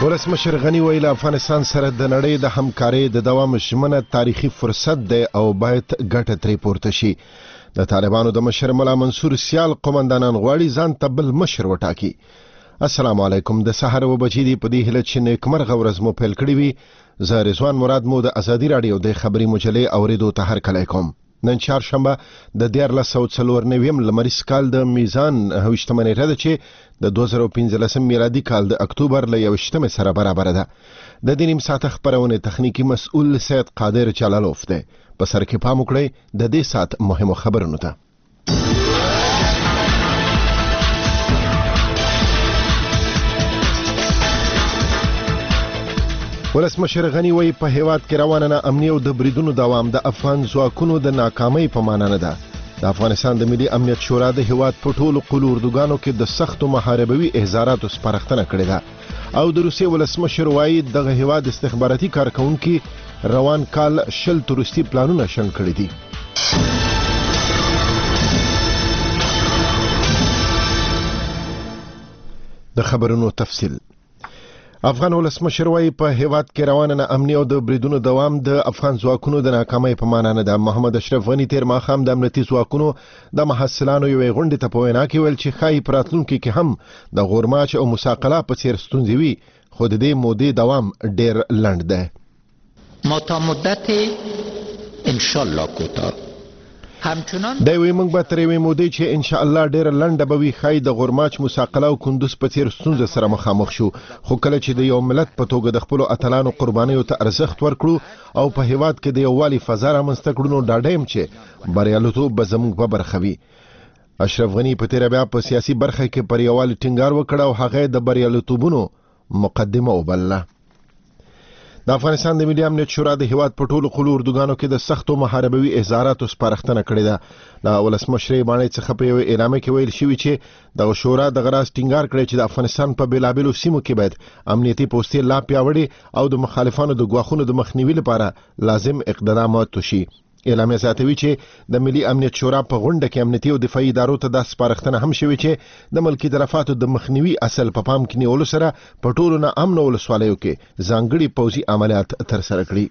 ولسمشر غني ویل افغانستان سره د نړۍ د همکارۍ د دوام ژمنه تاریخي فرصت دی او باید ګټه ترې پورته شي. د طالبانو د مشر ملا منصور سیال قومندانان غواړي ځان ته بل مشر وټاکي. السلام علیکم. د سحر و بجې دی په دې هیله چې نیکمرغه ورځ مو پیل کړې وي. زه رضوان مراد مو د ازادي رادیو د خبري مجلې اوریدو ته هرکلی کوم. نن چهارشنبه د 1494 لمریز کال د میزان 28 نیټه ده چې د 2015 میلادي کال د اکتوبر ل 21 سره برابر ده. د دې نیم ساعت خبرونه تخنیکی مسؤل سید قادر جلالوف ده. په سر کې پام وکړئ د دې ساعت مهمو خبرونو ته. ولسمشر غني وی په هیواد کې روانه امنیت او د بریدونو دوام د افغان ځواکونو د ناکامۍ په معنا نه ده. د افغانستان د ملي امنیت شورا د هیواد په ټولو قلوردوګانو کې د سختو محاربوي احزاراتو سپارښتنه کړې ده او د روسیې ولسمشر وایي دغه هیواد استخباراتي کارکونکو روان کال شل تورستي پلانونه شنډ کړی دي. د خبرونو تفصیل. افغان ولسمشر وایي په هیواد کې روانه امنیت او د بریدونو دوام د افغان ځواکونو د ناکامۍ په معنا نه ده. محمد اشرف غني تیر ماښام د امنیتي ځواکونو د محصلانو یوې غونډې ته په وینا کې ویل چې ښایي په راتلونکي کې هم د غورماچ او مساقله په څیر ستونزې وي خو د دې مودې دوام ډیر لنډ ده. ما تا مدت انشالله کوتاه دا وی موږ به تر یوې مودې چې ان شاء الله ډېر لنډه به وي ښایي د غورماچ مساقله او کندوز په څیر ستونزو سره مخامخ شو خو کله چې د یو ملت په توګه د خپلو اتلانو قربانیو ته ارزښت ورکړو او په هیواد کې د یووالي فضا رامنځته کړو نو ډاډه یم چې بریالیتوب به زموږ په برخه وي. اشرف غني په تیره بیا په سیاسي برخه کې پر یووالي ټینګار وکړ او هغه د بریالیتوبونو مقدمه وبلله. د افغانستان د ملي امنیت شورا د هیواد په ټولو قلوردوګانو کې د سختو محاربوي احزاراتو سپارښتنه کړې ده. د ولسمشر باندې څخه په یو اعلامیه کې ویل شوی چې د شورا د غراس ټینګار کړی چې د افغانستان په بیلابیلو سیمو کې باید امنیتي پوستې لا پیاوړي او د مخالفانو د ګواښونو د مخنیوي لپاره لازم اقدامات وشي. اعلامیه زیاتوي چې د ملي امنیت شورا په غونډه کې امنیتي او دفاعي ادارو ته د سپارښتنه هم شوی چې د ملکی تلفاتو د مخنیوي اصل په پام کې نیولو سره په ټولو نه امن ولسوالیو کې ځانګړي پوځي عملیات ترسره کړي.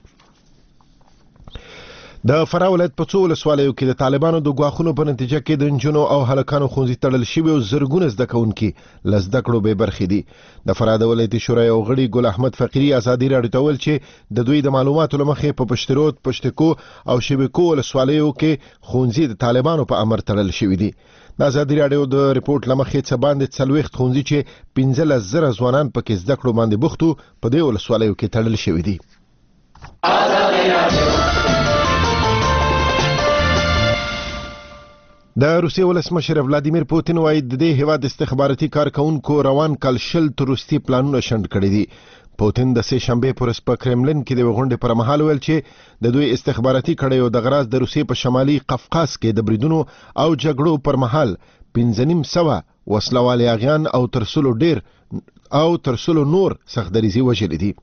د فراه ولایت په څو ولسوالیو کې د طالبانو د ګواښونو په نتیجه کې د نجونو او هلکانو ښوونځي تړل شوي او زرګونه زده کوونکي له زده کړو بې برخې دي. د فراه د ولایتي شورا یو غړي ګل احمد فقیري ازادي راډیو ته ویل چې د دوی د معلوماتو له مخې په پشترود، پشتکو او شبکو ولسوالیو کې ښوونځي د طالبانو په امر تړل شوي دي. د ازادي راډیو د ریپورت له مخې څه باندې 40 ښوونځي چې 15,000 ځوانان پکې زده کړو باندې بوختو په دې ولسوالیو کې تړل شوي دي. د روسیې ولسمشر ولادیمیر پوتین وایي د دې هیواد استخباراتي کارکونکو روان کال شل تورستي پلانونه شنډ کړي دي. پوتین د سه شنبه پر په کرملین کې د غونډې پر مهال ویل چې د دوی استخباراتي کړیو د غراز د روسیې په شمالي قفقاز کې د بریدونو او جګړو پر مهال 1500 وسلوال یاغیان او ترسلو نور سختدریزي وژلي دي.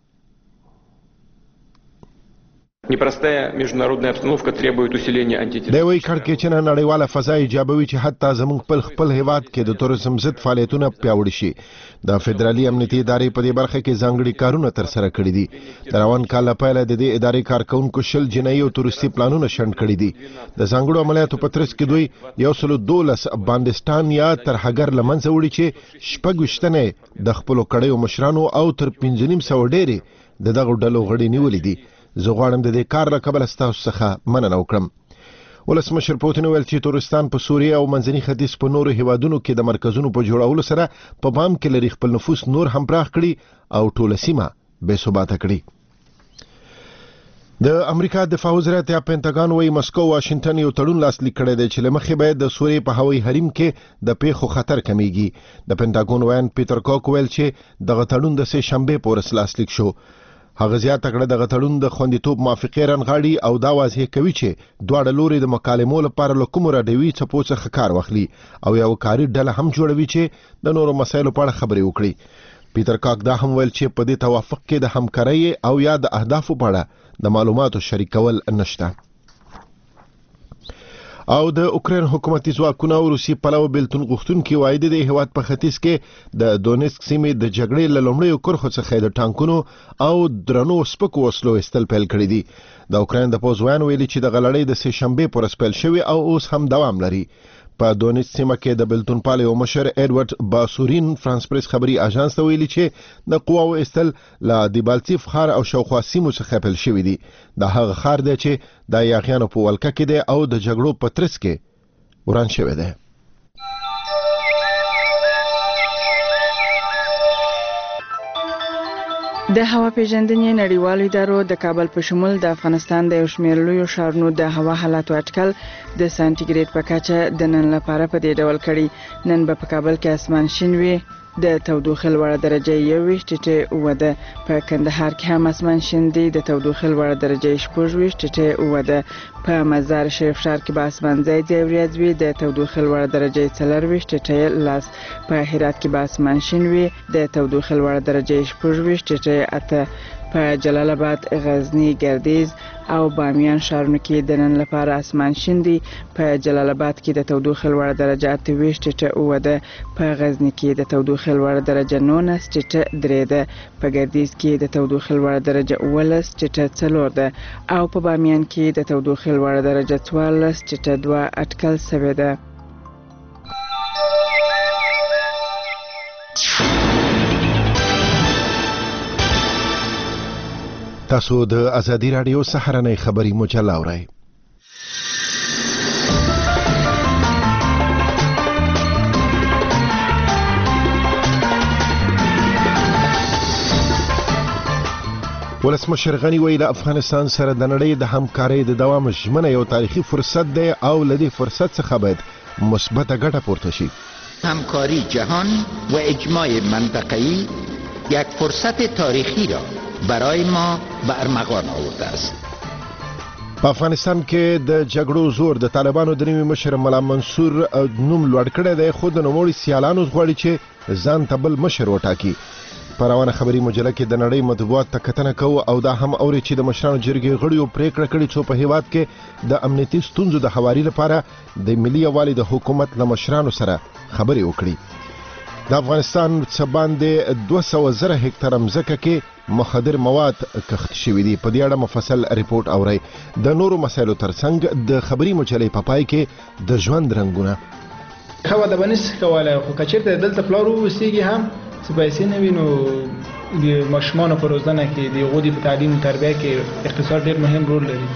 Непростая международная обстановка требует усиления антитеррористов. دا وی کړکېچنه نړیواله فضا ایجابوي چې حتی زموږ خپل هیواد کې د تروریزم ضد فعالیتونه پیاوړي شي. د فدرالي امنیتي ادارې په دې برخه کې ځانګړي کارونه ترسره کړي دي. د روان کال پیل د دې ادارې کارکونکو شل جنایي او تروریستي پلانونه شنډ کړي دي. د ځانګړو عملیاتو په ترڅ کې دوی 112 باندستان یا ترهګر لمنځه وړي چې شپږ وشتنه د خپل کړیو مشرانو او تر 1500 ډېری دغه ډلو غړي نیولې دي. زه غواړم د دې کار له کبله ستاسو څخه مننه وکړم. ولسمشر پوتین ویل چې تورستان په سوریه او منځني ختیځ په نورو هیوادونو کې د مرکزونو په جوړولو سره په پام کې لري خپل نفوس نور هم پراخ کړي او ټوله سیمه بې ثباته کړي. د امریکا دفاع وزارت یا پینټاګان وایي مسکو واشنگټن یو تړون لاسلیک کړی دی چې له مخې باید د سوریې په هوایي حریم کې د پیښو خطر کمیږي. د پینټاګون وایي پیټر کوک ویل چې دغه تړون د سه شنبه پورې لاسلیک شو. هغه زیاته کړه دغه تړون د خوندیتوب موافقې رانغاړي او دا واضح کوي چې دواړه لوري د مکالمو لپاره له کومو راډیوي څپو څخه کار واخلي او یو کاري ډله هم جوړوي چې د نورو مسایلو په اړه خبرې وکړي. پیټر کاک دا هم ویل چې په دې توافق کې د همکارۍ او یا د اهدافو په اړه د معلوماتو شریکول نشته. او د اوکرين حکومتي ځواکونه او روسي پلو بلتون غوښتونکي وایي د هیواد په ختیځ کې د دونیسک سیمې د جګړې له لومړیو کرښو څخه د ټانکونو او درنو سپکو وسلو استل پیل کړی دي. د اوکرين د پوځوان ویلي چې د غلړۍ د سه شنبه پر اسپل شوی او اوس هم دوام لري. په دونیسک سیمه کې د بلتون پالیو مشر ایډورډ باسورین فرانس پریس خبري اژانس ته ویلي چې د قواو استل له دیبالتیف خار او شاوخوا سیمو څخه پیل شوی دي. د هغه خار دی چې د یاغیانو په ولکه کې دی او د جګړو په ترڅ کې وران شوی دی. د هوا پیژندنې نړیوالو ادارو د کابل په شمول د افغانستان د یو شمېر لویو ښارونو د هوا حالاتو اټکل د سانتیګریډ په کچه د نن لپاره په دې ډول کړي. نن به په کابل کې اسمان شین وي، د تودوخې لوړه درجه 21.9 ده. په کندهار کې هم اسمان شین دی، د تودوخې لوړه درجه 26.9 ده. په مزار شریف ښار کې به اسمان ځای ځای وریځ وي، د تودوخې لوړه درجه 24.10. په هرات کې به اسمان شین وي، د تودوخې لوړه درجه 26.8. په جلال آباد، غزنی، ګردیز او بامیان ښارونو کې د نن لپاره اسمان شین دی. په جلال آباد کې د تودوخې لوړه درجه 28.9 ده. په غزنی کې د تودوخې لوړه درجه 19.3 ده. په ګردیز کې د تودوخې لوړه درجه 18.4 ده او په بامیان کې د تودوخې لوړه درجه 14.2 اټکل شوې ده. تاسو د ازادي رادیو سهارنۍ خبري مجله اورئ. ولسمشر غنی ویل افغانستان سره د نړۍ د همکارۍ د دوام ژمنه یو تاریخي فرصت دی او لدی فرصت څخه باید مثبت ګټه پورته شي. همکاری جهان و اجماع منطقه‌ای یک فرصت تاریخی را برای ما به ارمغان آورده است. په افغانستان کې د جګړو زور د طالبانو د نوي مشر ملا منصور نوم لوړ کړی دی، خو د نوموړي سیالانو غواړي چې ځان ته بل مشر وټاکي. په روانه خبري مجله کې د نړۍ مطبوعات ته کتنه کوو او دا هم اوري چې د مشرانو جرګې غړیو پریکړه کړې چې په هیواد کې د امنیتي ستونزو د حواري لپاره د ملي یووالي د حکومت له مشرانو سره خبرې وکړي. د افغانستان څخه باندې 200,000 هکتار ځمکه کې مخدر مواد کښت شوي دي. په دې اړه مفصل ریپورت اورئ. د نورو مسایلو ترڅنګ د خبري مجلې په پای کې د ژوند رنگونه خو د بنس کوله خو کچرته دلته پلارو وسیږي هم سپایسي نه وینو. د ماشومان په روزنه کې د غودي په تعلیم او تربیه کې اقتصاد ډېر مهم رول لري.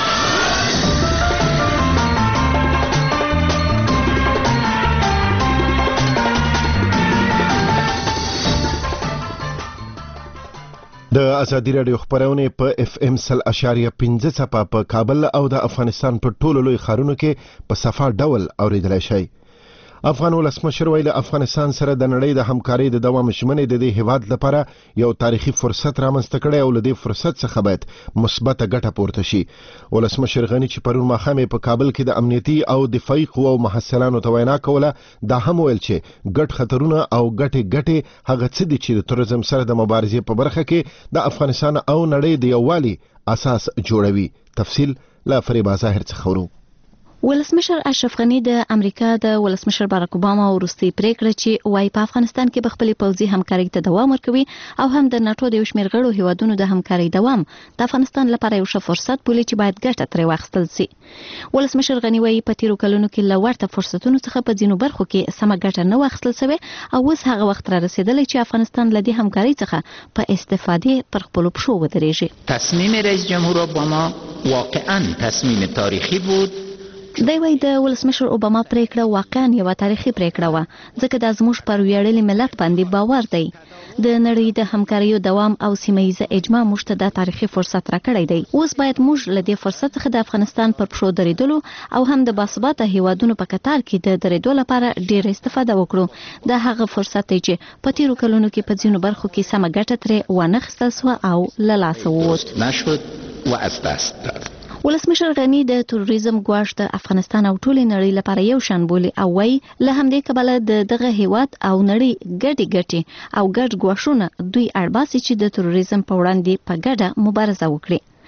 د ازادي رادیو خبرونه په FM 100.5 صفه په کابل او د افغانستان په ټولو لوی ښارونو کې په صفه ډول اوریدلای شي. افغان ولسمشر ویل افغانستان سره د نړۍ د همکارۍ د دوام ژمنه د دې هیواد لپاره یو تاریخي فرصت رامنځته کړي او لدې فرصت څخه باید مثبت ګټه پورته شي. ولسمشر غنی چې پرون ماښام په کابل کې د امنیتي او دفاعي قوو محصلانو ته وینا کوله، دا هم ویل چې ګډ خطرونه او ګټې هغه څه دي چې د تورزم سره د مبارزې په برخه کې د افغانستان او نړۍ د یووالي اساس جوړوي. تفصیل لا فریبا ظاهر څخه ورو. ولسمشر اشرف غنی د امریکا د ولسمشر باراک اوباما وروستي پریکړه چې وايي په افغانستان کې بخپلې پوځي همکارۍ ته دوام ورکوي او هم د ناتو د یو شمېر غړو هیوادونو د همکارۍ دوام د افغانستان لپاره یو ښه فرصت بولي چې باید ګټه ترې واخیستل شي. ولسمشر غنی وايي په تیرو کلونو کې له ورته فرصتونو څخه په ځینو برخو کې سمه ګټه نه واخیستل شوې او اوس هغه وخت را رسیدلی چې افغانستان له دې همکارۍ څخه په استفادې پر خپلو پښو ودرېږي. تصمیم رئیس جمهور اوباما واقعا تصمیم تاریخی بود. دی وايي د ولسمشر اوباما پریکړه واقعا یو تاریخي پریکړه و، ځکه د زموږ پر ویاړلي ملت باندې باور دی. د نړۍ د همکاریو دوام او سیمه‌ییزه اجماع موږ ته د تاریخي فرصت راکړی دی. اوس باید موږ له دې فرصت څخه د افغانستان پر پښو درېدلو او هم د باثباته هیوادونو په کتار کې د درېدو لپاره ډېر استفاده وکړو. دا هغه فرصت دی چې په تیرو کلونو کې په ځینو برخو کې سمه ګټه ترې وانخیستل سوه او له لاسه ووت. نشد و از دست داد. ولسمشر غنی د تروریزم ګواښ د افغانستان او ټولې نړۍ لپاره یو شان بولي او وايي له همدې کبله د دغه هیواد او نړۍ ګډې او ګډ ګواښونه دوی اړباسي چې د تروریزم په وړاندې په ګډه مبارزه وکړي.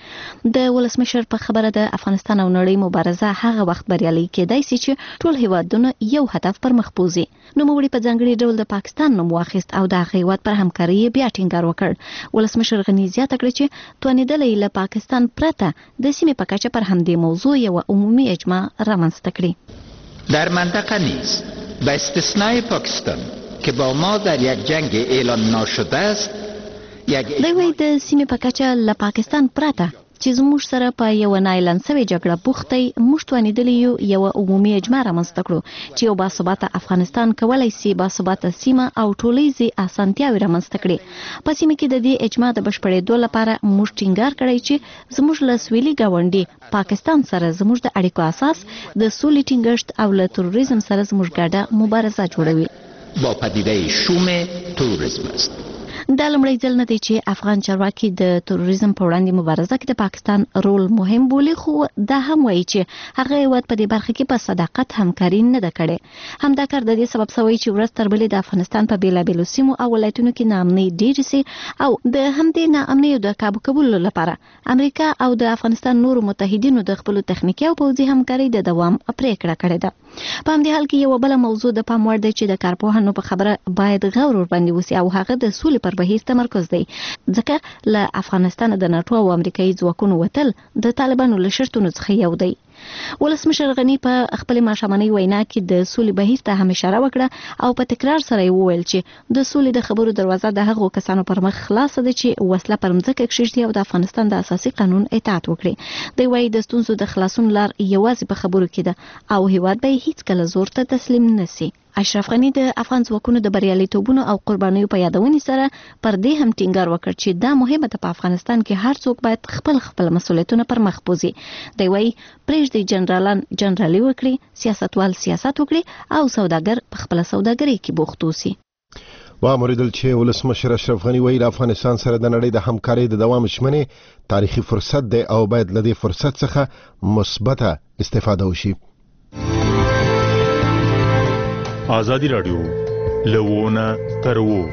د ولسمشر په خبره د افغانستان او نړۍ مبارزه هغه وخت بریالي کېدای شي چې ټول هیوادونه یو هدف پر مخ بوزي. نوموړي په ځانګړي ډول د پاکستان نوم واخیست او د هیواد پر همکاري بیا ټینګار وکړ. ولسمشر غني زیاته کړه چې توانیدلې له پاکستان پرته د سیمې په کچه پر همدې موضوع یو عمومي اجماع رامنځته کړي. در منطقه نیز به استثنای پاکستان که با ما در یک جنگ اعلان ناشده است دوی د سیمې په کچه له پاکستان پرته چې زموږ سره په یو نایلن سوي جګړه بوختي موږ توانیدلی یو عمومي اجماع رامنځته کړو چې یو باثباته افغانستان کولای شي باثباته سیمه او ټولیزي اسانتیاوي رامنځته کړي. په سیمه کې د دې اجماع د بشپړېدو لپاره موږ ټینګار کړی چې زموږ له سویلي گاونډي پاکستان سره زموږ د اړیکو اساس د سولې ټینګښت او له تروریزم سره زموږ ګډه مبارزه جوړوي. با پدیده شوم تروریسم است. دا لومړی ځل نه دی چې افغان چارواکي د تروریزم په وړاندې مبارزه کې د پاکستان رول مهم بولي، خو دا هم وایي چې هغه هیواد په دې برخه کې په صداقت همکاري نه ده کړې. همدا کار د دې سبب شوی چې ورځ تر بلې د افغانستان په بیلابیلو سیمو او ولایتونو کې ناامنۍ ډېرې سي او د همدې ناامنۍ د کابو کولو لپاره امریکا او د افغانستان نورو متحدینو د خپل تخنیکي او پوځي همکاري د دوام پریکړه کړې ده. په همدې حال کې یو بل موضوع د پام وړ دی چې د کارپوهانو په خبره باید غور ورباندې وسی او هغه د سولې پر بهیر تمرکز دی، ځکه له افغانستان د ناتو او امریکایي ځواکونو وتل د طالبانو له شرطونو څخه یو دی. ولسمشر غني په خپل ماښامنۍ وینا کې د سولې بهیر ته هم اشاره وکړه او په تکرار سره وویل چې د سولې د خبرو دروازه د هغو کسانو پر مخ خلاصه ده چې وسله پر مځکه کښېږدي او د افغانستان د اساسي قانون اطاعت وکړي. دوی وایي د ستونزو د خلاصون لار یوازې په خبرو کې ده او هیواد به هیڅ کله زور ته تسلیم نشي. اشرف غني د افغان ځواکونو د بریالیتوبونو او قربانیو په یادونې سره پر دې هم ټینګار وکړ چې دا مهمه ده په افغانستان کې هر څوک باید خپل مسؤلیتونه پر مخ بوزي. دوی وایي پرېږدي جنرالان جنرالي وکړي، سیاستوال سیاست وکړي او سوداګر په خپل سوداګرۍ کې بوخت اوسي. واوریدل چې ولسمشر اشرف غني وایي د افغانستان سره د نړۍ د همکارۍ د دوام شمنې تاریخي فرصت دی او باید له دې فرصت څخه مثبته استفاده وشي. آزادی رادیو لوونه ترو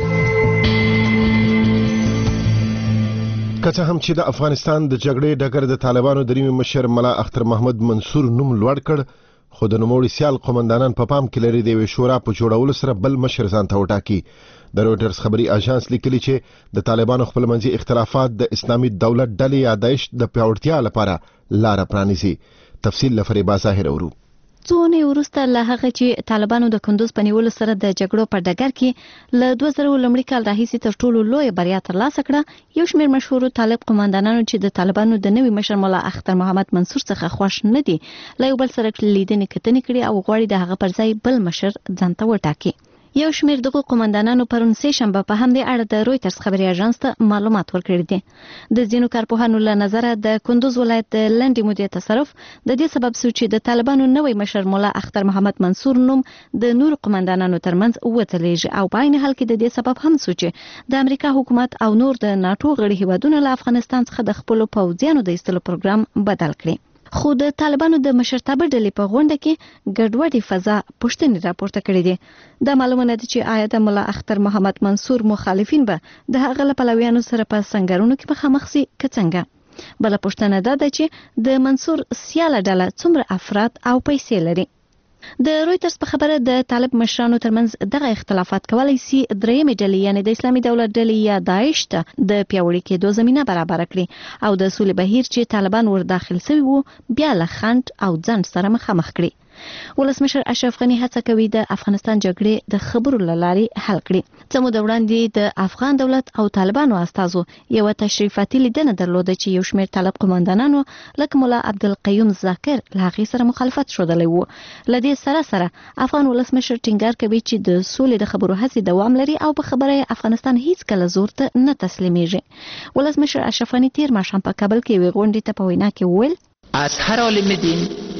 که څه هم چې د افغانستان د جګړې ډګر د طالبانو دریمي مشر ملا اختر محمد منصور نوم لوړ کړ، خو د نوموړي سیال قومندانان په پام کې لري د یوې شورا په جوړولو سره بل مشر ځان ته وټاکي. د رویټرز خبري اژانس لیکلي چې د طالبانو خپلمنځي اختلافات د اسلامي دولت ډلې یا داعش د پیاوړتیا لپاره لار پرانیزي. تفصیل لفریبا ظاهر اورو. څو نه وروسته له هغه چې طالبانو د کندوز په نیولو سره د جګړو په ډګر کې له 2000 لومړي کال راهیسې تر ټولو لوی بریا ترلاسه کړه، یو شمېر مشهور طالب قومندانانو چې د طالبانو د نوي مشر مولا اختر محمد منصور څخه خوښ نه دي، له یو بل سره لیدنې کتنې کړي او غواړي د هغه پر ځای بل مشر ځان ته وټاکي. یو شمېر دغه قومندانانو پرون سه شنبه په همدې اړه د رویټرز خبري اژانس ته معلومات ورکړي دي. د ځینو کارپوهانو له نظره د کندوز ولایت د لنډې مودې تصرف د دې سبب شو چې د طالبانو نوی مشر مولا اختر محمد منصور نوم د نور قومندانانو ترمنځ وتلیږي او په عین حال کې د دې سبب هم شو چې د امریکا حکومت او نور د ناتو غړي هیوادونو له افغانستان څخه د خپل پوځیانو د ایستلو پروګرام بدل کړي. خو د طالبانو د مشرتابه ډلې په غونډه کې ګډوډي فضا پوښتنې راپورته کړې دي. دا معلومه نه ده چې آیا د مولا اختر محمد منصور مخالفین به د هغه له پلویانو سره په سنگرونو کې مخامخ سي که څنګه. بل پوښتنه ده چې د منصور سیاله ډله څومره افراد او پیسې لري. د رویټرز په خبره د طالب مشرانو ترمنځ دغه اختلافات کولای شي درېمې ډلې یعنی د اسلامي دولت ډلې یا داعش ته د پیاوړي کېدو زمينه برابر کړي او د سولې بهیر چې طالبان ور داخل شوي وو بیا له خنډ او ځنډ سره مخامخ کړي. ولسمشر اشرف غني هڅه کوي د افغانستان جګړې د خبرو لاري حل کړي. څه موده وړاندې د افغان دولت او طالبانو استازو یو تشریفاتي لیدنه درلوده چې یو شمېر طالب قومندانانو لکه مولا عبدالقیوم ذاکر له هغې سره مخالفت ښودلی وو. له دې سره افغان ولسمشر ټینګار کوي چې د سولې د خبرو هڅې دوام لري او په خبره افغانستان هیڅ کله زور ته نه تسلیمیږي. ولسمشر اشرف غني تیر ماښام په کابل کې یوې غونډې ته په وینا کې وویل از هر عالم دین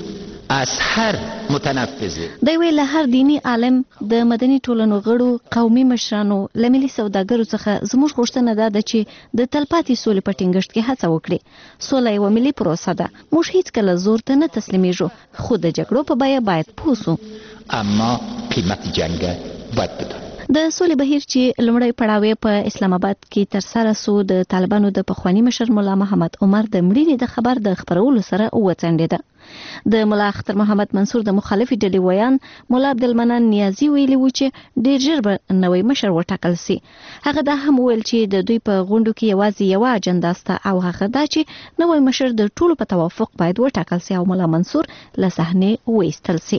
از هر متنفذ دوی ویل هر دینی عالم د مدني ټولنو غړو قومي مشرانو لملي سوداګرو څخه زموږ غوښتنه ده چې د تلپاتې سولې په ټینګښت کې هڅه وکړي. سوله یو ملي پروسه ده، موږ هیڅ کله زور ته نه تسلیمیږو، خو د جګړو په بیه باید پوه سو. اما قیمت جنگ باید بدانیم. د سولې بهیر چې لومړی پړاو په اسلام آباد کې تر سره سو د طالبانو د پخوانی مشر مولا محمد عمر د مړینې د خبر د خبرولو سره وڅنډېده. د مولا اختر محمد منصور د مخالفي ډلې ویان مولا عبدالمنان نیازي ویلي و چې ډیر ژر به نوې مشر وټاکل سي. هغه دا هم ویل چې د دوی په غونډو کې یوازې یو اجنډا سته او هغه دا چې نوې مشر د ټولو په توافق باید وټاکل سي او مولا منصور له صحنې وایستل سي.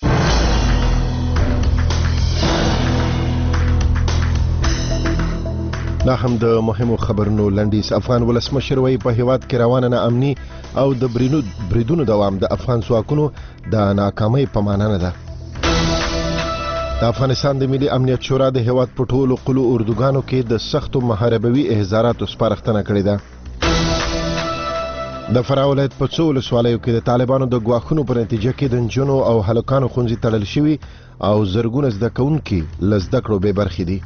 دا هم د مهمو خبرونو لنډیز. افغان ولسمشر وایي په هیواد کې روانه ناامني او د بریدونو دوام د افغان ځواکونو د ناکامۍ په معنا نه ده. د افغانستان د ملي امنیت شورا د هیواد په ټولو قلو اردوګانو کې د سختو محاربوي احزاراتو سپارښتنه کړې ده. د فراه ولایت په څو ولسوالیو کې د طالبانو د ګواښونو په نتیجه کې د نجونو او هلکانو ښوونځي تړل شوي او زرګونه زده کوونکي له زده کړو بې برخې دي.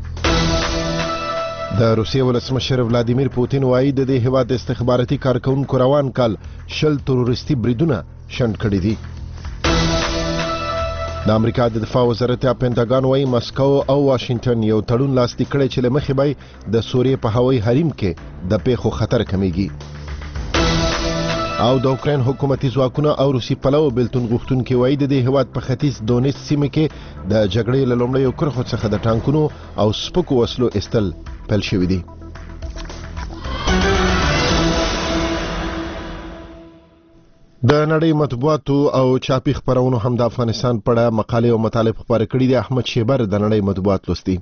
د روسیې ولسمشر ولادیمیر پوتین وایي د دې هیواد استخباراتي کارکونکو روان کال 10 تروریستي بریدونه شنډ کړي دي. د امریکا د دفاع وزارت پینټاګان وایي مسکو او واشنگټن یو تړون لاسلیک کړی چې له مخې به د سوریې په هوایي حریم کې د پیښو خطر کمیږي. او د اوکراین حکومتي ځواکونه او روسي پلوه بېلتون غوښتونکي وایي د دې هیواد په ختیځ دونیس سیمه کې د جګړې له لومړیو کرښو څخه د ټانکونو او سپکو وسلو ایستل پیل شوي دي. د نړۍ مطبوعاتو او چاپي خبرونو هم د افغانستان په اړه مقالې او مطالب خپاره کړي دي. احمد شیبر د نړۍ مطبوعات لوستي.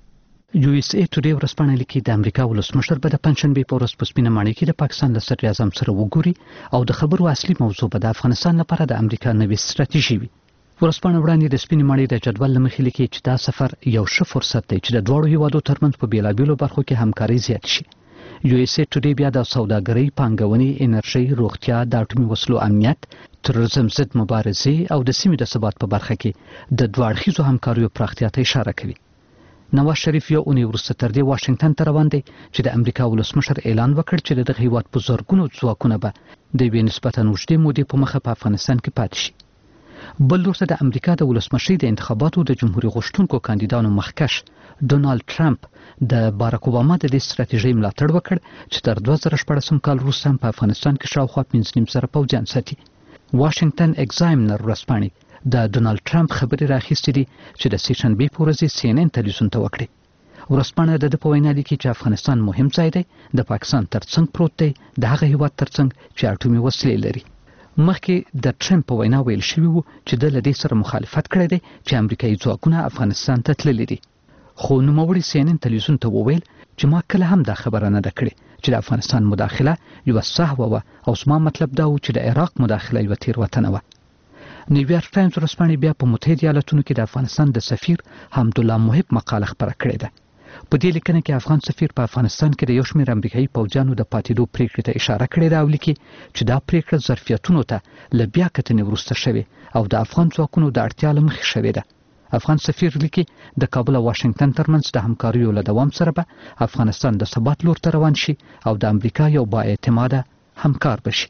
یو اس ای ټوډے ورځپاڼه لیکي د امریکا ولسمشر به د پنځشنبې په ورځ په سپینه ماڼۍ کې د پاکستان له صدر اعظم سره وګوري او د خبرو اصلي موضوع به د افغانستان لپاره د امریکا نوې ستراتیژي وي. ورځپاڼه وړاندې د سپینې ماڼۍ د جدول له مخې لیکي چې دا سفر یو ښه فرصت دی چې د دواړو هیوادو ترمنځ په بیلابیلو برخو کې همکاري زیات شي. یو اس ای ټوډے بیا د سوداګرۍ، پانګونې، انرژي، روغتیا، د اټومي وسلو امنیت، تروریزم ضد مبارزې او د سیمې د ثبات په برخه کې د دوه اړخیزو همکاریو پراختیا ته اشاره کوي. نواز شریف یو اونۍ وروسته تر دې واشنگټن ته روان دی چې د امریکا ولسمشر اعلان وکړ چې دغه هیواد په زرګونو ځواکونه به د یوې نسبتا اوږدې مودې په مخه په افغانستان کې پاتې شي. بل لورته د امریکا د ولسمشرۍ د انتخاباتو د جمهوریت غوښتونکو کاندیدانو مخکش ډونالد ټرمپ د باراک اوباما د دې ستراتیژۍ ملاتړ وکړ چې تر 2014 کال وروسته په افغانستان کې شاوخوا 5.5 پوځیان ساتي. واشنگټن ایگزامینر ورځپاڼې د ډونالد ټرمپ خبرې راخیستې دي چې د سهشنبې په ورځ سی ان ان تلویزیون ته وکړي. ورځپاڼه د په وینا لیکي چې افغانستان مهم ځای دی، د پاکستان ترڅنګ پروت دی، د هغه هیواد ترڅنګ چې اټومي وسلې لري. مخکې د ټرمپ په وینا ویل شوی و چې د لدې سره مخالفت کړی دی چې امریکایي ځواکونه افغانستان ته تللي دي. خو نوموړي سی ان ان تلویزیون ته وویل چې ما کله هم دا خبره نه ده کړې چې د افغانستان مداخله یو سهو و او زما مطلب دا و چې د عراق مداخله یو تیروتنه و. نیویارک ټایمز ورځپاڼې بیا په متحده ایالاتونو کې د افغانستان د سفیر حمدالله محب مقاله خپره کړې ده. په دې لیکنه کې افغان سفیر په افغانستان کې د یو شمېر امریکایي پوځیانو د پاتېدو پریکړې ته اشاره کړې ده او لیکي چې دا پریکړه ظرفیتونو ته له بیا کتنې وروسته شوې او د افغان ځواکونو د اړتیا له مخې شوې ده. افغان سفیر لیکي د کابل او واشنگټن ترمنځ د همکاریو له دوام سره به افغانستان د ثبات لور ته روان شي او د امریکا یو با اعتماده همکار بشي.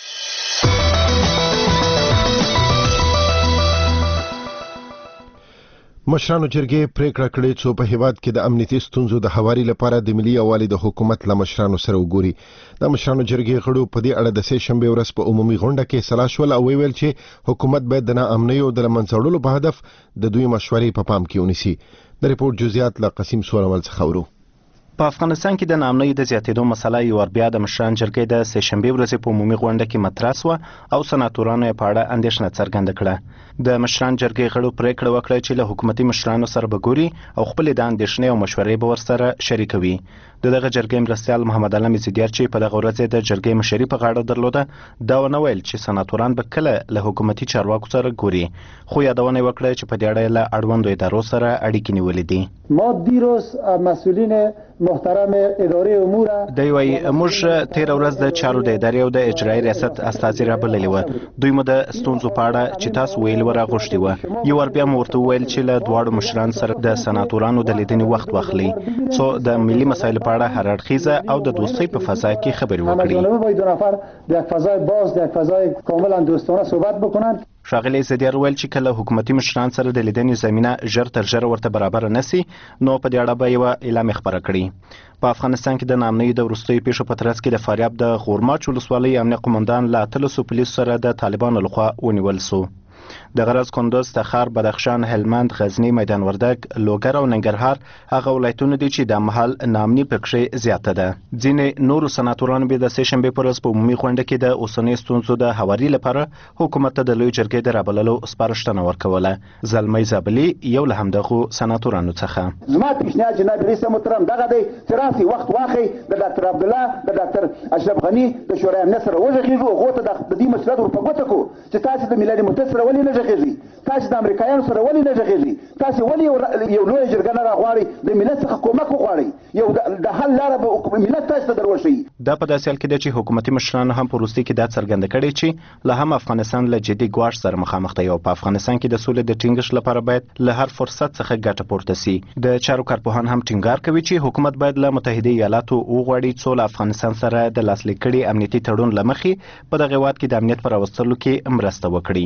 مشرانو جرګې پریکړه کړې چې په هیواد کې د امنیتي ستونزو د هواري لپاره د ملي یووالي د حکومت له مشرانو سره وګوري. د مشرانو جرګې غړو په دې اړه د سهشنبې ورځ په عمومي غونډه کې سلا شول او ویل چې حکومت باید د ناامنیو د له منځه وړلو په هدف د دوی مشورې په پام کې ونیسي. د ریپورت جزئیات له قسیم سورمل څخه ورو. په افغانستان کې د ناامنۍ د زیاتېدو مسله یو ور بیا د مشران جرګې د سهشنبې ورځې په عمومي غونډه کې مطرح شوه او سناتورانو یې په اړه اندېښنه څرګنده کړه. د مشران جرګې غړو پریکړه وکړه چې له حکومتي مشرانو سره به ګوري او خپلې د اندېښنې او مشورې به ورسره شریکوي. دغه جرګې مرستیال محمد علم زیدیار چې په دغه ورځ د جرګې مشري په غاړه درلوده دا ونه ویل چې سناتوران به کله له حکومتي چارواکو سره ګوري، خو یادونه وکړه چې په دې اړه له اړوندو ادارو سره اړیکې نیولې دي. ما دیروز مسئولین محترم اداره امور دی وایي موږ تیر ورځ د چارو د ادارې او د اجرایي ریاست استازي رابللي و. دوی مو د ستونزو په اړه چې تاسو ویل راغوښتي و. یو ور بیا مو ورته وویل چې له دواړو مشرانو سره د سناتورانو د لیدنې وخت واخلي څو د ملي مسایلو په اړه هر اړخیزه او د دوستۍ په فضا کې خبرې وکړي. ښاغلي زدیار ویل چې کله حکومتي مشران سره د لیدنې زمینه ژر تر ژره ورته برابره نسی نو په دې اړه به یوه اعلامیه خپره کړي. په افغانستان کې د ناامنۍ د وروستیو پیښو په ترڅ کې د فاریاب د غورماچ ولسوالۍ امنیه قومندان له 1300 پولیسو سره د طالبانو لخوا ونیول سو. د غرض کندوز، تخار، بدخشان، هلمند، غزنی، میدان وردګ، لوګر او ننګرهار هغه ولایتونه دي چې د مهال ناامني پکښې زیاته ده. ځینې نورو سناتورانو به د سهشنبې په ورځ په عمومي غونډه کې د اوسنۍ ستونزو د هواري لپاره حکومت ته د لوی جرګې د رابللو سپارښتنه ورکوله. زلمی زابلي یو له همدغو سناتورانو څخه. زما پیشنهاد جناب رئیس محترم دغه دی چې راسي وخت واخی د ډاکټر عبدالله د ډاکټر اشرف غني د شورای امنیت سره وغږیږو، هغو ته د دې مسؤلیت ور په ګوته کړو چې تاسې د ملل متحد سره ولې نه غږیږئ، تاسې د امریکایانو سره ولې نه غږیږئ، تاسې ولې یو لویه جرګه نه راغواړئ، د ملت څخه کومک وغواړئ، یو د حل لاره به ملت تاسې ته در وښیي. دا په داسې حال کې ده چې حکومتي مشرانو هم په وروستي کې دا څرګنده کړې چې لا هم افغانستان له جدي ګواښ سره مخامخ دی او په افغانستان کې د سولې د ټینګښت لپاره باید له هر فرصت څخه ګټه پورته سي. د چارو کارپوهان هم ټینګار کوي چې حکومت باید له متحده ایالاتو وغواړي څو له افغانستان سره د لاسلیک کړي امنیتي تړون له مخې په دغه هېواد کې د امنیت په راوستلو کې مرسته وکړي.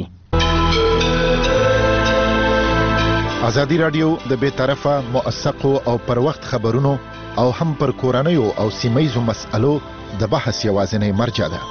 ازادي راډیو د بې طرفه، موثقو او پر وخت خبرونو او هم پر کورنیو او سیمهیزو مسألو د بحث یوازینی مرجع ده.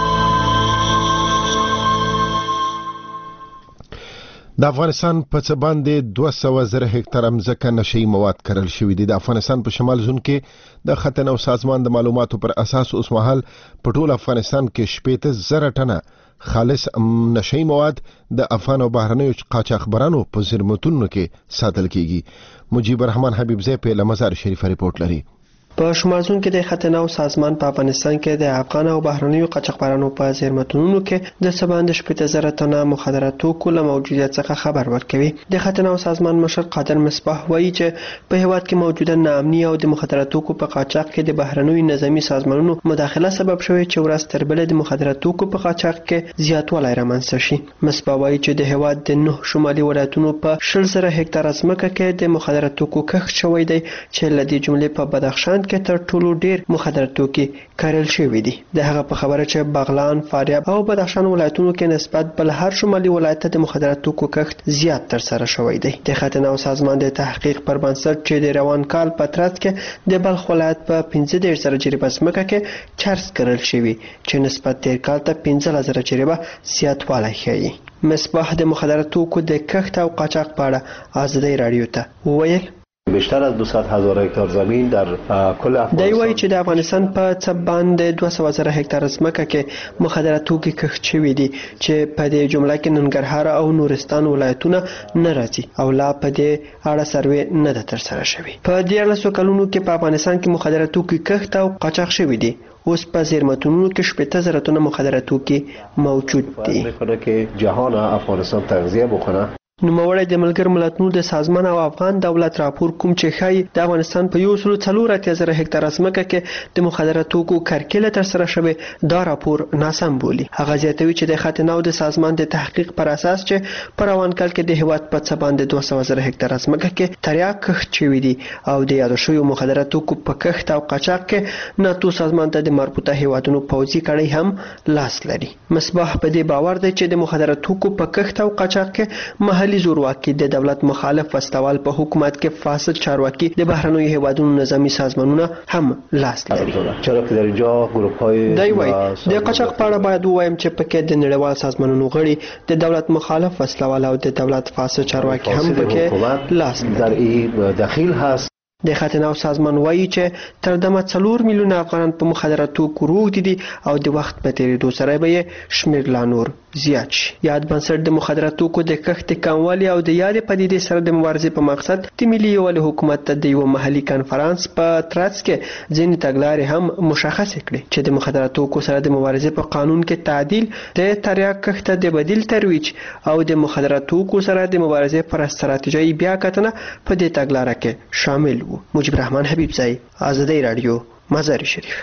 د افغانستان په څه باندې 200,000 هکتاره مځکه نشئی مواد کرل شوي دي. د افغانستان په شمال زون کې د خط نو سازمان د معلوماتو پر اساس اوس مهال په ټول افغانستان کې 70,000 ټنه خالص نشئی مواد د افغان او بهرنیو قاچاقبرانو په زیرمتونو کې ساتل کیږي. مجيب الرحمن حبیبزی په مزار شریف ریپورت لري. په شمالزون کې د خط نو سازمان په افغانستان کې د افغان او بهرنیو قاچاقبرانو په زیرمتونونو کې د سباند 70,000 ټنه مخدره توکو له موجودیت څخه خبر ورکوي. د خط نو سازمان مشر قادر مصباح وایي چې په هیواد کې موجوده ناامني او د مخدره توکو په قاچاق کې د بهرنیو نظامی سازمانونو مداخله سبب شوی چې ورځ تر بلې د مخدره توکو په قاچاق کې زیاتوالی رامنځته شي. مصباح وایي چې د هیواد د 9 شمالي ولایتونو په 60,000 هکتاره ځمکه کې د مخدره توکو کښت شوی دی چې له دې جملې په بدخشان کې تر ټولو ډیر مخدره توکي کارل شوی دي. د هغه په خبره چې بغلان، فاریاب او بدخشان ولایتونو کې نسبت بل هر شمالي ولایت د مخدره توکو کښت زیات تر سره شوی دی. د خط نو سازمان د تحقیق پر بنسټ چې د روان کال په ترڅ کې د بلخ ولایت په 15,000 جریبه ځمکه کې چرس کرل شوی چې نسبت تیر کال ته 15,000 جریبه زیاتوالی ښیي. مصباح د مخدره توکو د کښت او قاچاق په اړه ازادي رادیو ته وویل بیشتر از 200,000 هکتار زمین در کل افغانستان دی وایي چې د افغانستان په څه باندې 200,000 هکتار ځمکه کې مخدره توکي کښت شوي دي چې په دې جمله کې ننګرهار او نورستان ولایتونه نه راځي او لا په دې اړه سروې نه ده ترسره شوې. په 13 کلونو کې په افغانستان کې مخدره توکي کښت او قاچاق شوي دي. اوس په زیرمتونونو کې 70,000 ټنه مخدره توکي موجود دي. میکنه که جهان افغانستان تغذیه بکنه. نوموړی د ملګر ملتونو د سازمان او افغان دولت راپور کوم چې ښایي د افغانستان په 1,400,000 هکتاره ځمکه کې د مخدره توکو کرکیله ترسره شوې دا راپور ناسم بولي. هغه زیاتوي چې د خط نو د سازمان د تحقیق پر اساس چې په روان کال کې د هیواد په څه باندې 200,000 هکتاره ځمکه کې تریاک کښت شوي دي او د یادو شویو مخدره توکو په کښت او قاچاق کې ناتو سازمان ته د مربوطه هیوادونو پوځي کړۍ هم لاس لري. مصباح په دې باور دی چې د مخدره توکو په کښت او قاچاق کې محلي زورواکي د دولت مخالف وسلوال په حکومت کې فاسد چارواکي د بهرنیو هیوادونو نظامی سازمانونه هم لاس لري. چرا که در اینجا گروه‌های دی وایي د قاچاق په اړه باید ووایم چې پکې د نړیوال سازمانونو غړي د دولت مخالف وسلوال او د دولت فاسد چارواکي هم پکې لاس لري. در این دخیل هست. د خط نو سازمان وایي چې تر دمه 4 میلیونه افغانان په مخدره توکو روږدي دي او د وخت په تیریدو سره به یې شمېر لا نور زیات شي. یاد بنسټ د مخدره توکو د کښت کموالي او د یادې پدیدې سره د مبارزې په مقصد د ملي یووالي حکومت ته د یو محلي کنفرانس په ترڅ کې ځینې تګلارې هم مشخص کړي چې د مخدره توکو سره د مبارزې په قانون کې تعدیل، د تریاک کښت د بدیل ترویج او د مخدره توکو سره د مبارزې پر ستراتیژۍ بیا کتنه په دې تګلاره کې شامل وو. مجيب الرحمن حبیبزی، ازادي رادیو، مزار شریف.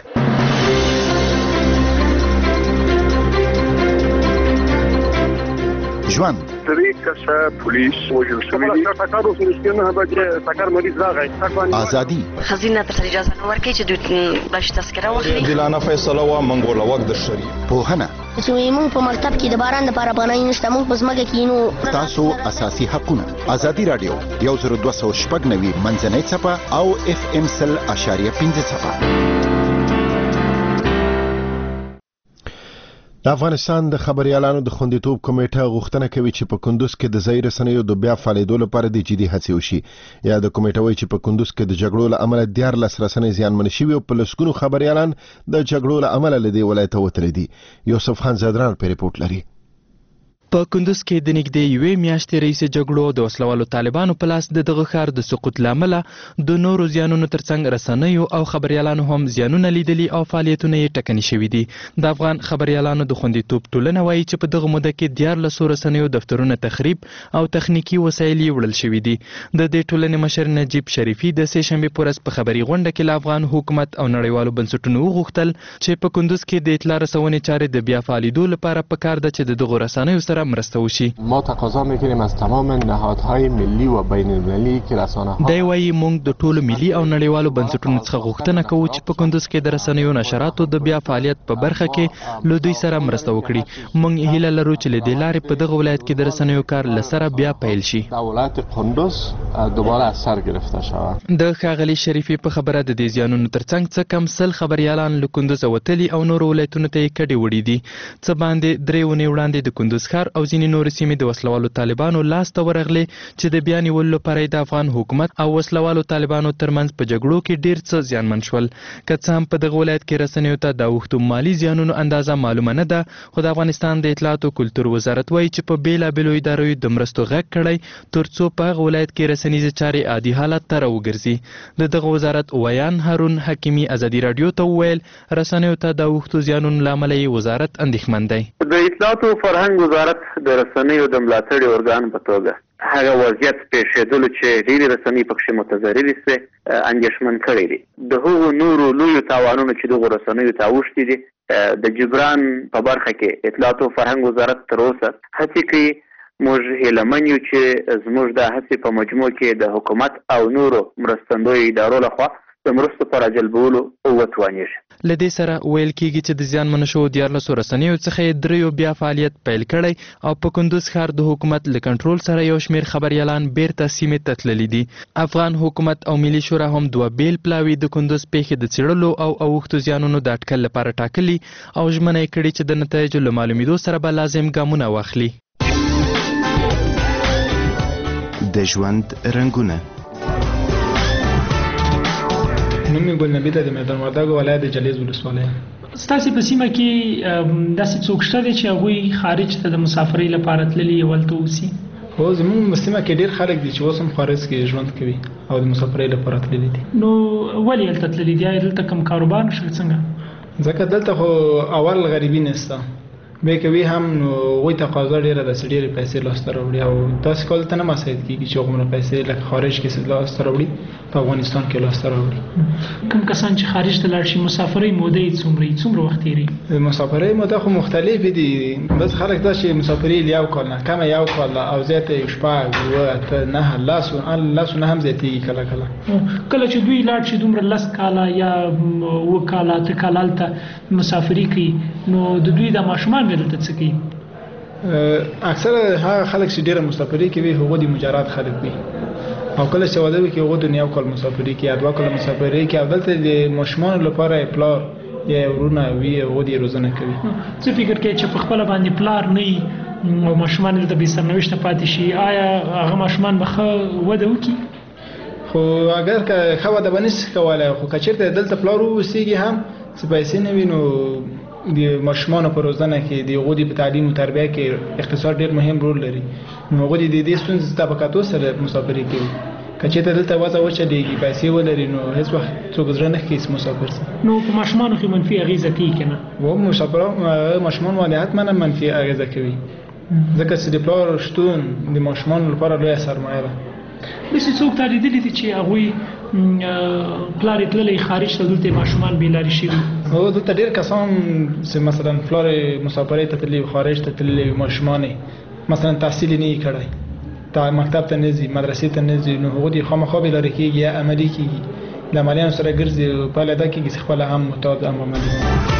ژوند موټري کسه پولیس وژل شوی دي ټکر وسو نه به ټکر مریض راغی ازادي خزینه ته اجازه نه ورکړي چې دوی باش تذکره واخلي عادلانه فیصله وا منګول وخت د شری پوهنه چې موږ په مکتب کې د باران لپاره پناه نشته موږ په ځمکه کې نو تاسو اساسي حقونه ازادي رادیو 1290 منځنۍ صفه او اف ام 0.5 صفه د افغانستان د خبريالانو د خوندیتوب کمیټه غوښتنه کوي چې په کندوز کې د ځای رسنیو د بیا فعالیدو لپاره د جدي هڅې وشي. یا د کمیټه وایي چې په کندوز کې د جګړو له امله 14 رسنۍ زیانمن شوي او په لسګونو خبريالان د جګړو له امله له دې ولایته وتلي دي. یوسف خان زادران په ریپورت لري. په کندوز کې د نږدې یوې میاشتې رئیس جګړو د وسلوالو طالبانو په لاس د دغه ښار د سقوط لامل د نورو زیانونو ترڅنګ رسنیو او خبريالانو هم زیانونه لیدلي او فعالیتونه یې ټکني شوي دي. د افغان خبريالانو د خوندیتوب ټولنه وایي چې په دغه موده کې 14 رسنیو دفترونه تخریب او تخنیکی وسایل یې وړل شوي دي. د دې ټولنې مشر نجیب شریفي د سه شنبه په ورځ په خبري غونډه کې له افغان حکومت او نړیوالو بنسټونو وغوښتل چې په کندوز کې د اطلاع رسونې چارې د بیا فعالیدو لپاره پکار ده چې د دغه رسنیو سره مرسته وشي. ما تقاضا میکنیم از تمام نهادهای ملی و بین المللی که رسانه ها دی وایي موږ د ټولو ملي او نړیوالو بنسټونو څخه غوښتنه کوو چې په کندوز کې د رسنیو نشراتو د بیا فعالیت په برخه کې له دوی سره مرسته وکړي. موږ هیله لرو چې له دې لارې په دغه ولایت کې د رسنیو کار له سره بیا پیل شي. د ولایت کندوز دوباره از سر گرفته شود. د ښاغلي شریفي په خبره د دې زیانونو ترڅنګ څه کم 100 خبريالان له کندوز وتلي او نورو ولایتونو ته یې کډې وړي دي. څه باندې 3 ونې وړاندې د کندوز ښار او ځینې نور سیمې د وسلوالو طالبانو لاس ته ورغلي چې د بیا نیولو لپاره د افغان حکومت او وسلوالو طالبانو ترمنځ په جګړو کې ډیر څه زیانمن شول. که څه هم په دغه ولایت کې رسنیو ته د اوښتو مالی زیانونو اندازه معلومه نه ده، خو د افغانستان د اطلاعات او کلتور وزارت وایي چې په بیلابیلو ادارو د مرستو غږ کړی ترڅو په هغه ولایت کې رسنیزې چارې عادي حالت ته راوګرځي. د دغه وزارت ویان هارون حکیمي ازادي رادیو ته وویل رسنیو ته د اوښتو زیانونو له امله یې وزارت اندېښمن دی. د اطلاعات او فرهنګ وزارت د رسنیو د ملاتړ ارګان په توګه هغه وضعیت پیښېدلو چې ډېرې رسنۍ پکښې متضررې سوې اندېښمن کړی دي. د هغو نورو لویو تاوانونو چې دغو رسنیو ته اوښتي دي د جبران په برخه کې اطلاعات او فرهنګ وزارت تر اوسه هڅې کوي. موږ هیلهمن یو چې زموږ د هڅې په مجموع کې د حکومت او نورو مرستندویو ادارو لخوا د مرستو پر راجلبولو وتوانېږي. له دې سره ویل کېږي چې د زیانمنو شوو 14 رسنیو څخه یې 3 بیا فعالیت پیل کړی او په کندوز ښار د حکومت له کنټرول سره یو شمېر خبریالان بیرته سیمې ته تللي دي. افغان حکومت او ملي شورا هم 2 بیل پلاوي د کندوز پیښې د څېړلو او اوښتو زیانونو د اټکل لپاره ټاکلي او ژمنه یې کړې چې د نتایجو له معلومېدو سره به لازم ګامونه واخلي. د ژوند رنګونه نوم یې ګل نبی ته د میدان وردګو ولایت د جلیز ولسوالۍ. ستاسو په سیمه کې داسې څوک شته دی چې هغوی خارج ته د مسافرۍ لپاره تللي ولته اوسي؟ هو زموږ په سیمه کې ډېر خلک دي چې اوس هم خارج کې ژوند کوي او د مسافرۍ لپاره تللي دي. نو ولې هلته تللي دي؟ آیا دلته کوم کاروبار نشته څنګه؟ ځکه دلته خو اول غریبي نشته، بیا کوي هم نو هغوی تقاضا ډېره ده چې ډېرې پیسې لاسته راوړي او داسې کال ته نه مساعد کېږي چې هغومره پیسې لکه خارج کې لاسته راوړي په افغانستان کې لاسته راوړي. کوم کسان چې خارج ته لاړ شي مسافرۍ موده یې څومره وخت تېري؟ مسافرۍ موده خو مختلفې دي. بس خلک دا چې مسافرۍ له 1 کال نه کمه 1 کال او زیاته 7 8 9 لاسو نه هم زیاتېږي کله کله چې دوی لاړ شي دومره 10 کاله یا 7 کاله 8 کاله هلته مسافري کوي نو د دوی د ماشومان دلته څه کوي؟ اکثره هغه خلک چې ډېره مسافري کوي هغوی د مجرد خلک وي او کله چې واده وکړي هغوی د 9 کال مسافري کوي یا 2 کال مسافري کوي او دلته د ماشومانو لپاره پلار یا ورونه وي هغوی د روزنه کوي. څه فکر کوي چې په خپله باندې پلار نه وي او ماشومان دلته بې سرنوشته پاتې شي آیا هغه ماشومان به ښه وده وکړي؟ خو اگر که ښه وده به نشي کولی خو که چېرته دلته پلار واوسېږي هم څه پیسې نه وي نو د ماشومانو په روزنه کې د هغوی په تعلیم او تربیه کې اقتصاد ډېر مهم رول لري. نو هغوی د دې ستونزې ته په کتو سره مسافري کوي. که چېرته دلته وضع وچلېږي پیسې ولري نو هېڅ وخت څوک زړه نه ښکي چې مسافر شي. نو په ماشومانو کې منفي اغېزه کوي که نه؟ ماشومان باندې حتما منفي اغېزه کوي ځکه چې د پلار شتون د ماشومانو لپاره لویه سرمایه ده. داسې څوک تا لیدلي دي چې هغوی پلار یې تللی خارج ته دلته ماشومان بېلارې شوي؟ هو دلته ډېر کسان چې مثلا پلار یې مسافرۍ ته تللي خارج ته تللي ماشومان مثلا تحصیل نه کړای تا مکتب ته نه ځي مدرسې ته نه ځي نو هغه دي خامخا به لري کېږي یا عملي کېږي لمریان سره ګرځي په لدا کې خپل هم متعد عملي.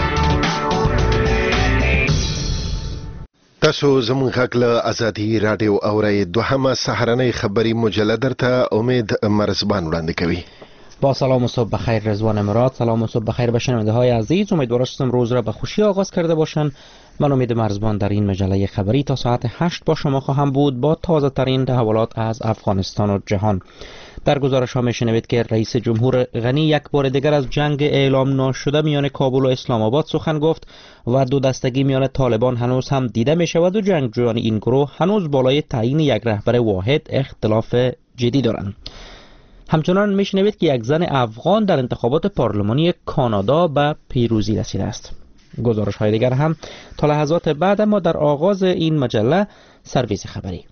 تاسو زموږ غږ له ازادي رادیو اورئ. دوهمه سهارنۍ خبری مجله درته امید مرزبان وړاندې کوي. با سلام و صبح بخیر رضوان مراد. سلام و صبح بخیر به شنونده های عزیز. امیدوارم روز را به خوشی آغاز کرده باشند. من امید مرزبان در این مجله خبری تا ساعت 8 با شما خواهم بود با تازه ترین تحولات از افغانستان و جهان. در گزارش ها میشنوید که رئیس جمهور غنی یک بار دیگر از جنگ اعلام ناشده میان کابل و اسلام آباد سخن گفت و دو دستگی میان طالبان هنوز هم دیده می شود و جنگجویان این گروه هنوز بالای تعیین یک رهبر واحد اختلاف جدی دارند. همچنان میشنوید که یک زن افغان در انتخابات پارلمانی کانادا به پیروزی رسیده است. گزارش های دیگر هم تا لحظات بعد، اما در آغاز این مجله سرویس خبری.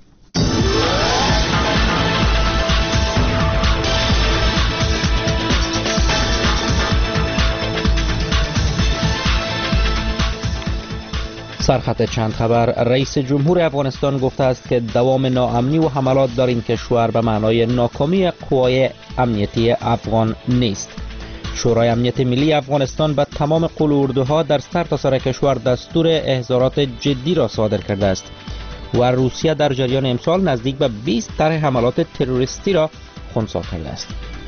سرخط چند خبر. رئیس جمهور افغانستان گفته است که دوام ناامنی و حملات در این کشور به معنای ناکامی قوای امنیتی افغان نیست. شورای امنیت ملی افغانستان به تمام قلوردوها در سرتاسر کشور دستور احضارات جدی را صادر کرده است و روسیه در جریان امسال نزدیک به 20 طرح حملات تروریستی را خنثی کرده است.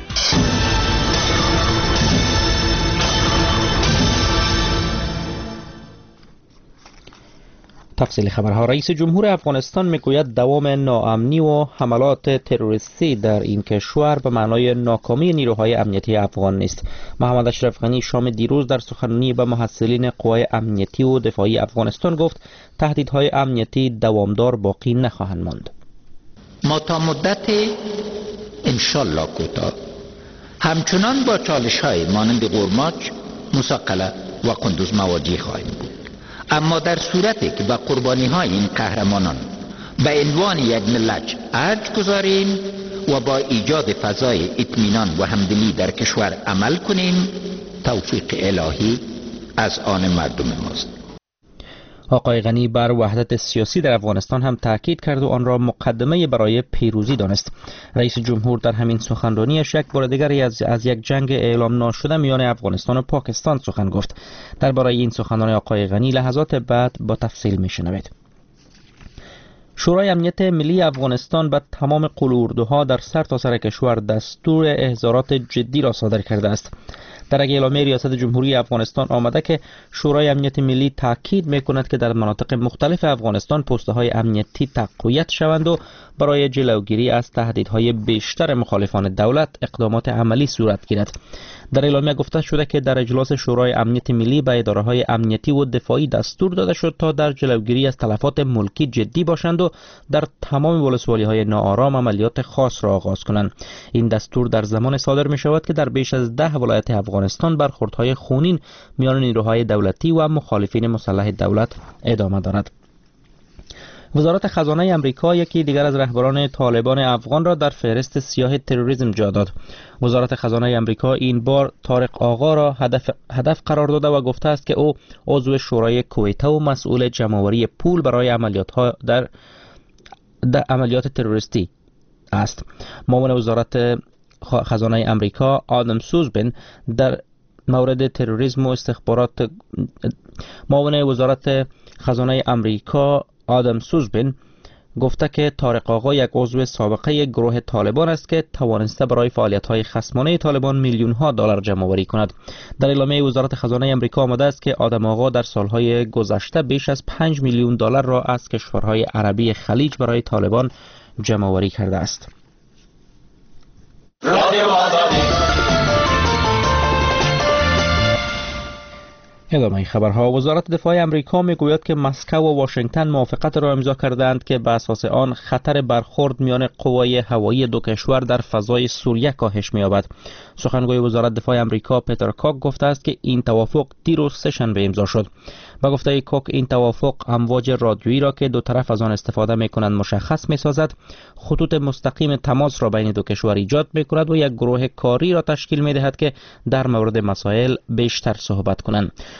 تفصیل خبرها. رئیس جمهور افغانستان میگوید دوام ناامنی و حملات تروریستی در این کشور به معنای ناکامی نیروهای امنیتی افغان نیست. محمد اشرف غنی شام دیروز در سخنرانی به محصلین قوای امنیتی و دفاعی افغانستان گفت تهدیدهای امنیتی دوامدار باقی نخواهند ماند. ما تا مدت انشالله کوتاه همچنان با چالش‌های مانند قرماچ، مساقله و قندوز مواجه خواهیم بود. اما در صورتی که با قربانی های این قهرمانان به عنوان یک ملت ارج گذاریم و با ایجاد فضای اطمینان و همدلی در کشور عمل کنیم، توفیق الهی از آن مردم ماست. آقای غنی بر وحدت سیاسی در افغانستان هم تاکید کرد و آن را مقدمه برای پیروزی دانست. رئیس جمهور در همین سخنرانیش یک بار دیگر از یک جنگ اعلام ناشده میان افغانستان و پاکستان سخن گفت. درباره این سخنرانی آقای غنی لحظات بعد با تفصیل میشنوید. شورای امنیت ملی افغانستان به تمام قلوردوها در سرتاسر کشور دستور احضارات جدی را صادر کرده است. در اعلامیه ریاست جمهوری افغانستان آمده که شورای امنیت ملی تاکید میکند که در مناطق مختلف افغانستان پست‌های امنیتی تقویت شوند و برای جلوگیری از تهدیدهای بیشتر مخالفان دولت اقدامات عملی صورت گیرد. در اعلامیه گفته شده که در اجلاس شورای امنیت ملی به اداره‌های امنیتی و دفاعی دستور داده شد تا در جلوگیری از تلفات ملکی جدی باشند و در تمام ولسوالی‌های ناآرام عملیات خاص را آغاز کنند. این دستور در زمان صادر می شود که در بیش از 10 ولایت افغانستان برخوردهای خونین میان نیروهای دولتی و مخالفین مسلح دولت ادامه دارد. وزارت خزانه امریکا یکی دیگر از رهبران طالبان افغان را در فهرست سیاه تروریسم جا داد. وزارت خزانه امریکا این بار طارق آقا را هدف قرار داده و گفته است که او عضو شورای کویته و مسئول جمع‌آوری پول برای عملیات تروریستی است. معاون وزارت خزانه امریکا آدم سوزبن در مورد تروریسم و استخبارات معاون وزارت خزانه امریکا آدم سوزبن گفته که طارق آقا یک عضو سابقه گروه طالبان است که توانسته برای فعالیت‌های خصمانه طالبان میلیون‌ها دلار جمع‌آوری کند. در اعلامیه وزارت خزانه امریکا آمده است که آدم آقا در سالهای گذشته بیش از 5 میلیون دلار را از کشورهای عربی خلیج برای طالبان جمع‌آوری کرده است. ادامه خبرها. وزارت دفاع امریکا میگوید که مسکو و واشنگتن موافقت را امضا کردند که به اساس آن خطر برخورد میان قوای هوایی دو کشور در فضای سوریه کاهش می‌یابد. سخنگوی وزارت دفاع امریکا پیتر کاک گفته است که این توافق دیروز سه‌شنبه امضا شد. با گفته کاک این توافق امواج رادیویی را که دو طرف از آن استفاده می‌کنند مشخص می‌سازد، خطوط مستقیم تماس را بین دو کشور ایجاد می‌کند و یک گروه کاری را تشکیل می‌دهد که در مورد مسائل بیشتر صحبت کنند.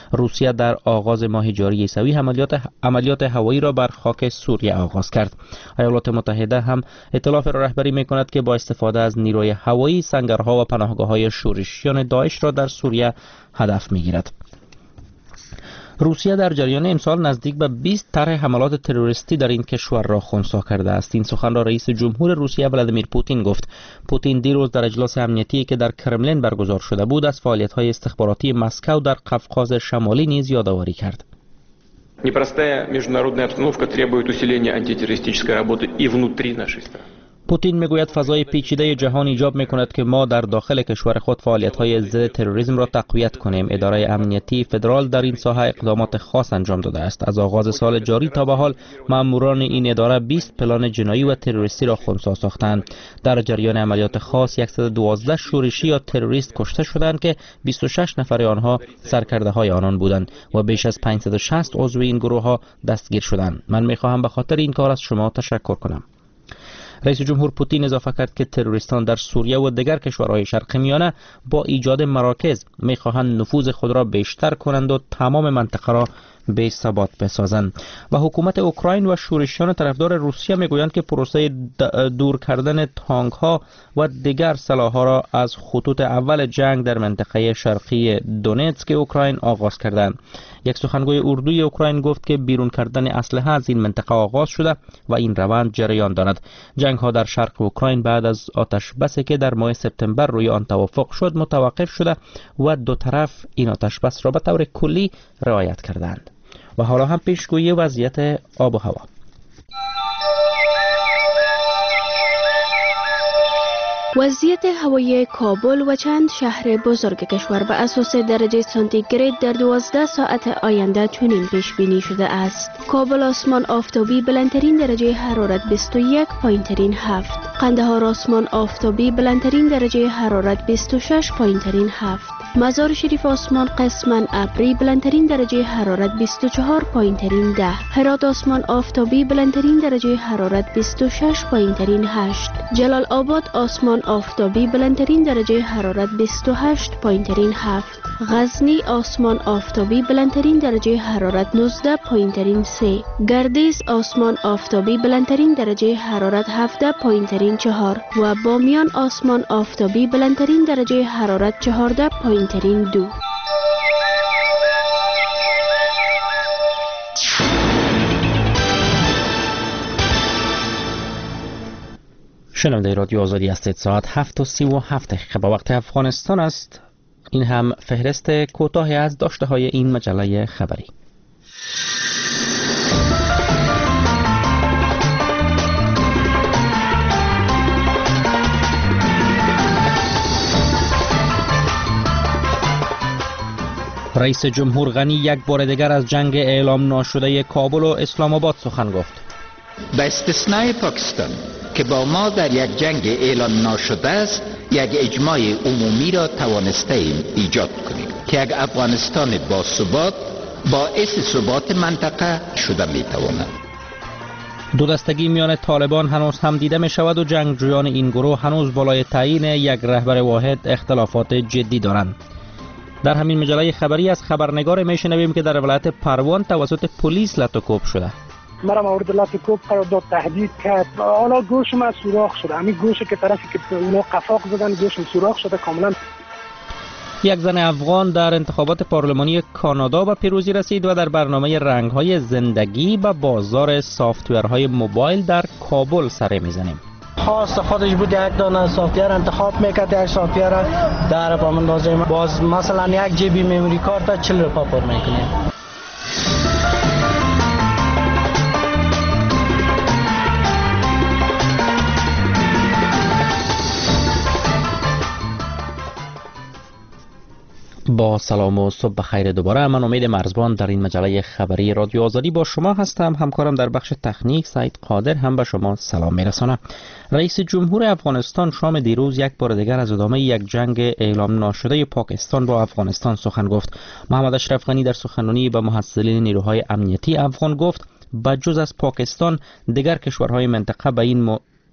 روسیه در آغاز ماه جاری عیسوی عملیات هوایی را بر خاک سوریه آغاز کرد. ایالات متحده هم ائتلاف را رهبری می‌کند که با استفاده از نیروی هوایی سنگرها و پناهگاه‌های شورشیان داعش را در سوریه هدف می‌گیرد. روسیه در جریان امسال نزدیک به 20 طرح حملات تروریستی در این کشور را خنثی کرده است. این سخن را رئیس جمهور روسیه ولادیمیر پوتین گفت. پوتین دیروز در اجلاس امنیتی که در کرملین برگزار شده بود از فعالیت‌های استخباراتی مسکو در قفقاز شمالی نیز یادآوری کرد. Непростая международная обстановка требует усиления антитеррористической работы и внутри нашей страны. پوتین میگوید فضای پیچیده جهان ایجاب میکند که ما در داخل کشور خود فعالیت‌های ضد تروریسم را تقویت کنیم. اداره امنیتی فدرال در این ساحه اقدامات خاص انجام داده است. از آغاز سال جاری تا به حال ماموران این اداره 20 پلان جنایی و تروریستی را خنثی ساختند. در جریان عملیات خاص 112 شورشی یا تروریست کشته شدند که 26 نفر آنها سرکرده‌های آنان بودند و بیش از 560 عضو این گروه‌ها دستگیر شدند. من می‌خواهم به خاطر این کار از شما تشکر کنم. رئیس جمهور پوتین اضافه کرد که تروریستان در سوریه و دیگر کشورهای شرق میانه با ایجاد مراکز میخواهند نفوذ خود را بیشتر کنند و تمام منطقه را بی ثبات بسازند. و حکومت اوکراین و شورشیان طرفدار روسیه میگویند که پروسه دور کردن تانک ها و دیگر سلاح‌ها را از خطوط اول جنگ در منطقه شرقی دونتسک اوکراین آغاز کردند. یک سخنگوی اردوی اوکراین گفت که بیرون کردن اسلحه از این منطقه آغاز شده و این روند جریان دارد. جنگ ها در شرق اوکراین بعد از آتش بسی که در ماه سپتامبر روی آن توافق شد متوقف شده و دو طرف این آتش بس را به طور کلی رعایت کردند. و حالا هم پیشگویی وضعیت آب و هوا. وضعیت هوایی کابل و چند شهر بزرگ کشور به اساس درجه سانتیگراد در 12 ساعت آینده چنین پیش بینی شده است. کابل آسمان آفتابی بلندترین درجه حرارت 21 پایین ترین 7. قندهار آسمان آفتابی بلندترین درجه حرارت 26 پایین ترین 7. مزار شریف آسمان قسماً ابری بلندترین درجه حرارت 24 پایین ترین 10. هرات آسمان آفتابی بلندترین درجه حرارت 26 پایین ترین 8. جلال آباد آسمان آفتابی بلندترین درجه حرارت 28 پایین ترین 7. غزنی آسمان آفتابی بلندترین درجه حرارت 19 پایین ترین 3. گردیز آسمان آفتابی بلندترین درجه حرارت 17 پایین ترین 4 و بامیان آسمان آفتابی بلندترین درجه حرارت 14 پایین ترین 2. شنونده رادیو آزادی هستید. ساعت 7:37 به وقت افغانستان است. این هم فهرست کوتاهی از داشته های این مجله خبری. رئیس جمهور غنی یک بار دیگر از جنگ اعلام ناشده کابل و اسلام آباد سخن گفت. به استثنای پاکستان که با ما در یک جنگ اعلام ناشده است، یک اجماع عمومی را توانسته ایم ایجاد کنیم که یک افغانستان با ثبات باعث ثبات منطقه شده می تواند. دو دستگی میان طالبان هنوز هم دیده می شود و جنگجویان این گروه هنوز بالای تعیین یک رهبر واحد اختلافات جدی دارند. در همین مجله خبری از خبرنگار میشنویم که در ولایت پروان توسط پلیس لطوکوب شده. مرا مورد لطوکوب قرار داد، تهدید کرد. حالا گوشم از سوراخ شده. همین گوشه که طرفی که اونا قفاق زدن گوشم سوراخ شده کاملا. یک زن افغان در انتخابات پارلمانی کانادا به پیروزی رسید و در برنامه رنگ‌های زندگی به بازار سافتورهای موبایل در کابل سر میزنیم. خواست خودش بود یک دانه سافتور انتخاب میکرد، یک سافتور در با اندازه باز مثلا یک جیبی مموری کارت 40 روپیه پر میکنه. با سلام و صبح بخیر دوباره. من امید مرزبان در این مجله خبری رادیو آزادی با شما هستم. همکارم در بخش تکنیک سعید قادر هم به شما سلام میرسانه. رئیس جمهور افغانستان شام دیروز یک بار دیگر از ادامه یک جنگ اعلام ناشده پاکستان با افغانستان سخن گفت. محمد اشرف غنی در سخنرانی به محصلین نیروهای امنیتی افغان گفت بجز از پاکستان دیگر کشورهای منطقه به این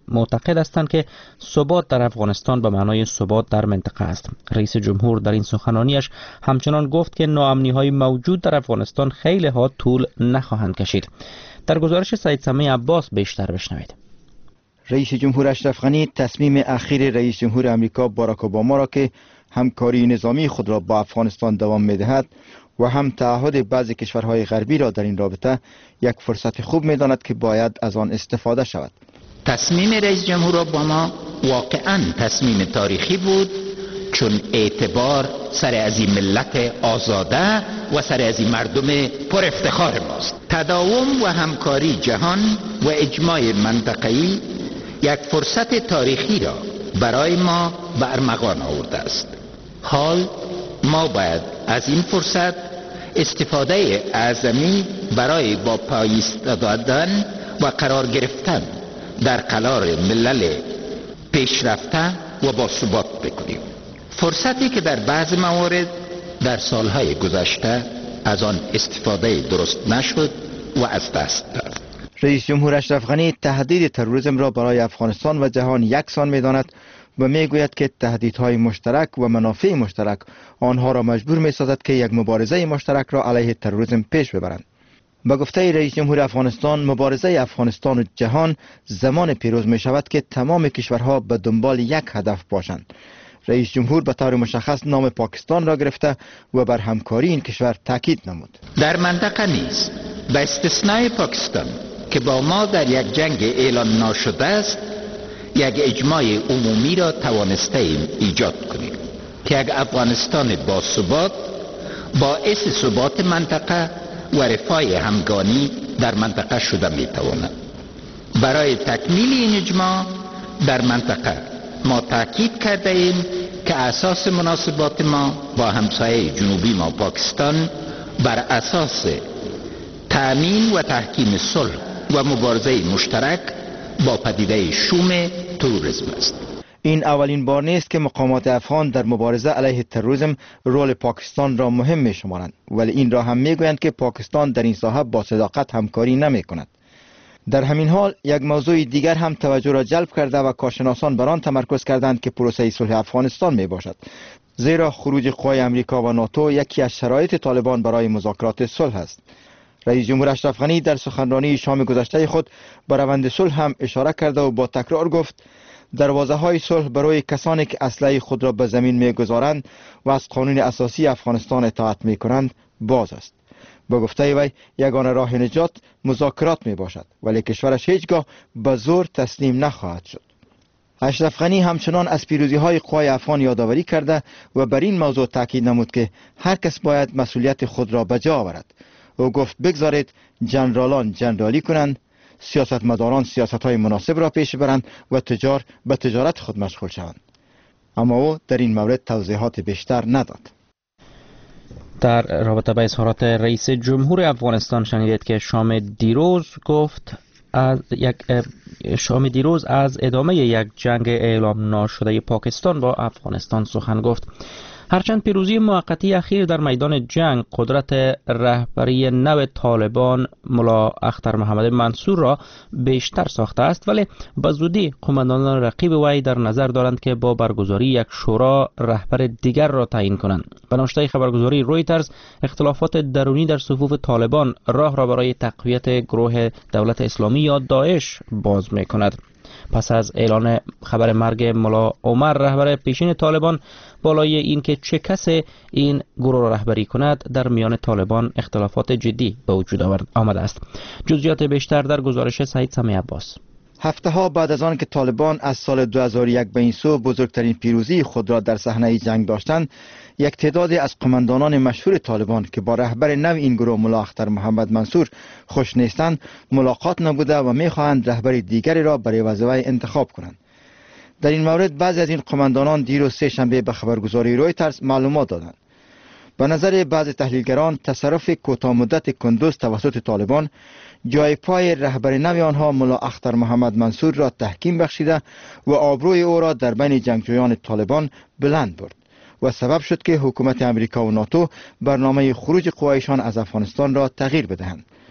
معتقد هستند که ثبات در افغانستان به معنای ثبات در منطقه است. رئیس جمهور در این سخنرانیش همچنان گفت که ناامنی‌های موجود در افغانستان خیلی ها طول نخواهند کشید. در گزارش سید سمیع عباس بیشتر بشنوید. رئیس جمهور اشرف غنی تصمیم اخیر رئیس جمهور امریکا باراک اوباما را که همکاری نظامی خود را با افغانستان دوام می‌دهد و هم تعهد بعضی کشورهای غربی را در این رابطه یک فرصت خوب می‌داند که باید از آن استفاده شود. تصمیم رئیس جمهور اوباما واقعاً تصمیم تاریخی بود، چون اعتبار سر از این ملت آزاده و سر از این مردم پر افتخار ماست. تداوم و همکاری جهان و اجماع منطقه‌ای یک فرصت تاریخی را برای ما به ارمغان آورده است. حال ما باید از این فرصت استفاده اعظمی برای با پای ایستادن و قرار گرفتن در قلار ملل پیشرفته و با ثبات بکنیم. فرصتی که در بعض موارد در سالهای گذشته از آن استفاده درست نشد و از دست رفت. رئیس جمهور اشرف غنی تهدید تروریسم را برای افغانستان و جهان یکسان می‌داند و میگوید که تهدیدهای مشترک و منافع مشترک آنها را مجبور می‌سازد که یک مبارزه مشترک را علیه تروریسم پیش ببرند. با گفته رئیس جمهور افغانستان، مبارزه افغانستان و جهان زمان پیروز می‌شود که تمام کشورها به دنبال یک هدف باشند. رئیس جمهور به طور مشخص نام پاکستان را گرفته و بر همکاری این کشور تاکید نمود. در منطقه نیز به استثنای پاکستان که با ما در یک جنگ اعلان ناشده است، یک اجماع عمومی را توانسته ایم ایجاد کنیم که یک افغانستان با ثبات باعث ثبات منطقه و رفاه همگانی در منطقه شده میتواند. برای تکمیل این اجماع در منطقه ما تاکید کرده ایم که اساس مناسبات ما با همسایه جنوبی ما پاکستان بر اساس تأمین و تحکیم صلح و مبارزه مشترک با پدیده شوم تروریسم است. این اولین بار نیست که مقامات افغان در مبارزه علیه تروریسم رول پاکستان را مهم می شمارند، ولی این را هم می گویند که پاکستان در این ساحه با صداقت همکاری نمی کند. در همین حال یک موضوع دیگر هم توجه را جلب کرده و کارشناسان بر آن تمرکز کردند که پروسه صلح افغانستان می باشد، زیرا خروج قوای امریکا و ناتو یکی از شرایط طالبان برای مذاکرات صلح است. رئیس جمهور اشرف غنی در سخنرانی شام گذشته خود به روند صلح هم اشاره کرده و با تکرار گفت دروازه های صلح برای کسانی که اسلحه خود را به زمین میگذارند و از قانون اساسی افغانستان اطاعت میکنند باز است. با گفته وی یگانه راه نجات مذاکرات می باشد، ولی کشورش هیچگاه به زور تسلیم نخواهد شد. اشرف غنی همچنان از پیروزی های قوای افغان یادآوری کرده و بر این موضوع تاکید نمود که هر کس باید مسئولیت خود را به جا آورد. او گفت بگذارید جنرالان جنرالی کنند، سیاستمداران سیاست‌های مناسب را پیش برند و تجار به تجارت خود مشغول شوند. اما او در این مورد توضیحات بیشتر نداد. در رابطه با اظهارات رئیس جمهور افغانستان شنیدید که شام دیروز از ادامه یک جنگ اعلام ناشده پاکستان با افغانستان سخن گفت. هرچند پیروزی موقتی اخیر در میدان جنگ قدرت رهبری نو طالبان ملا اختر محمد منصور را بیشتر ساخته است، ولی به زودی قماندانان رقیب وی در نظر دارند که با برگزاری یک شورا رهبر دیگر را تعیین کنند. به نشریه خبرگزاری رویترز اختلافات درونی در صفوف طالبان راه را برای تقویت گروه دولت اسلامی یا داعش باز می کند. پس از اعلان خبر مرگ ملا عمر رهبر پیشین طالبان، بالای این که چه کسی این گروه را رهبری کند، در میان طالبان اختلافات جدی به وجود آمده است. جزئیات بیشتر در گزارش سید سمیع عباس. هفته ها بعد از آن که طالبان از سال 2001 به این سو بزرگترین پیروزی خود را در صحنه جنگ داشتند، یک تعدادی از قماندانان مشهور طالبان که با رهبر نو این گروه ملا اختر محمد منصور خوش نیستند ملاقات نبوده و می‌خواهند رهبر دیگری را برای وظیفه انتخاب کنند. در این مورد بعضی از این قماندانان دیروز سه‌شنبه به خبرگزاری رویترز معلومات دادند. به نظر بعضی تحلیلگران تصرف کوتاه مدت کندوز توسط طالبان جای پای رهبر نو آنها ملا اختر محمد منصور را تحکیم بخشیده و آبروی او را در بین جنگجویان طالبان بلند برد و سبب شد که حکومت امریکا و ناتو برنامه خروج قوایشان از افغانستان را تغییر بدهند.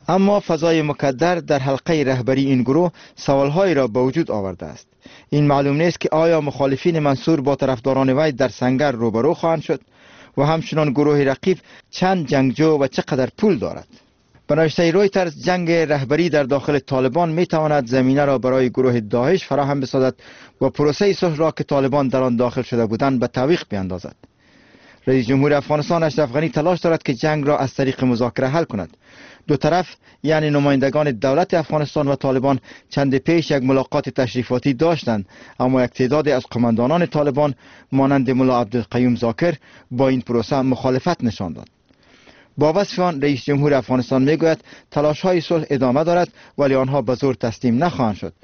اما فضای مکدر در حلقه رهبری این گروه سوالهایی را به وجود آورده است. این معلوم نیست که آیا مخالفین منصور با طرفداران وی در سنگر روبرو خواهند شد و همچنان گروه رقیب چند جنگجو و چقدر پول دارد. به نوشته رویترز، جنگ رهبری در داخل طالبان می تواند زمینه را برای گروه داعش فراهم بسازد و پروسه صلح را که طالبان در آن داخل شده بودند به تعویق بیاندازد. رئیس جمهور افغانستان اشرف غنی تلاش دارد که جنگ را از طریق مذاکره حل کند. دو طرف یعنی نمایندگان دولت افغانستان و طالبان چند پیش یک ملاقات تشریفاتی داشتند، اما یک تعداد از قماندانان طالبان مانند ملا عبدالقیوم ذاکر با این پروسه مخالفت نشان داد. با وصف آن، رئیس جمهور افغانستان میگوید تلاش‌های صلح ادامه دارد ولی آنها به زور تسلیم نخواهند شد.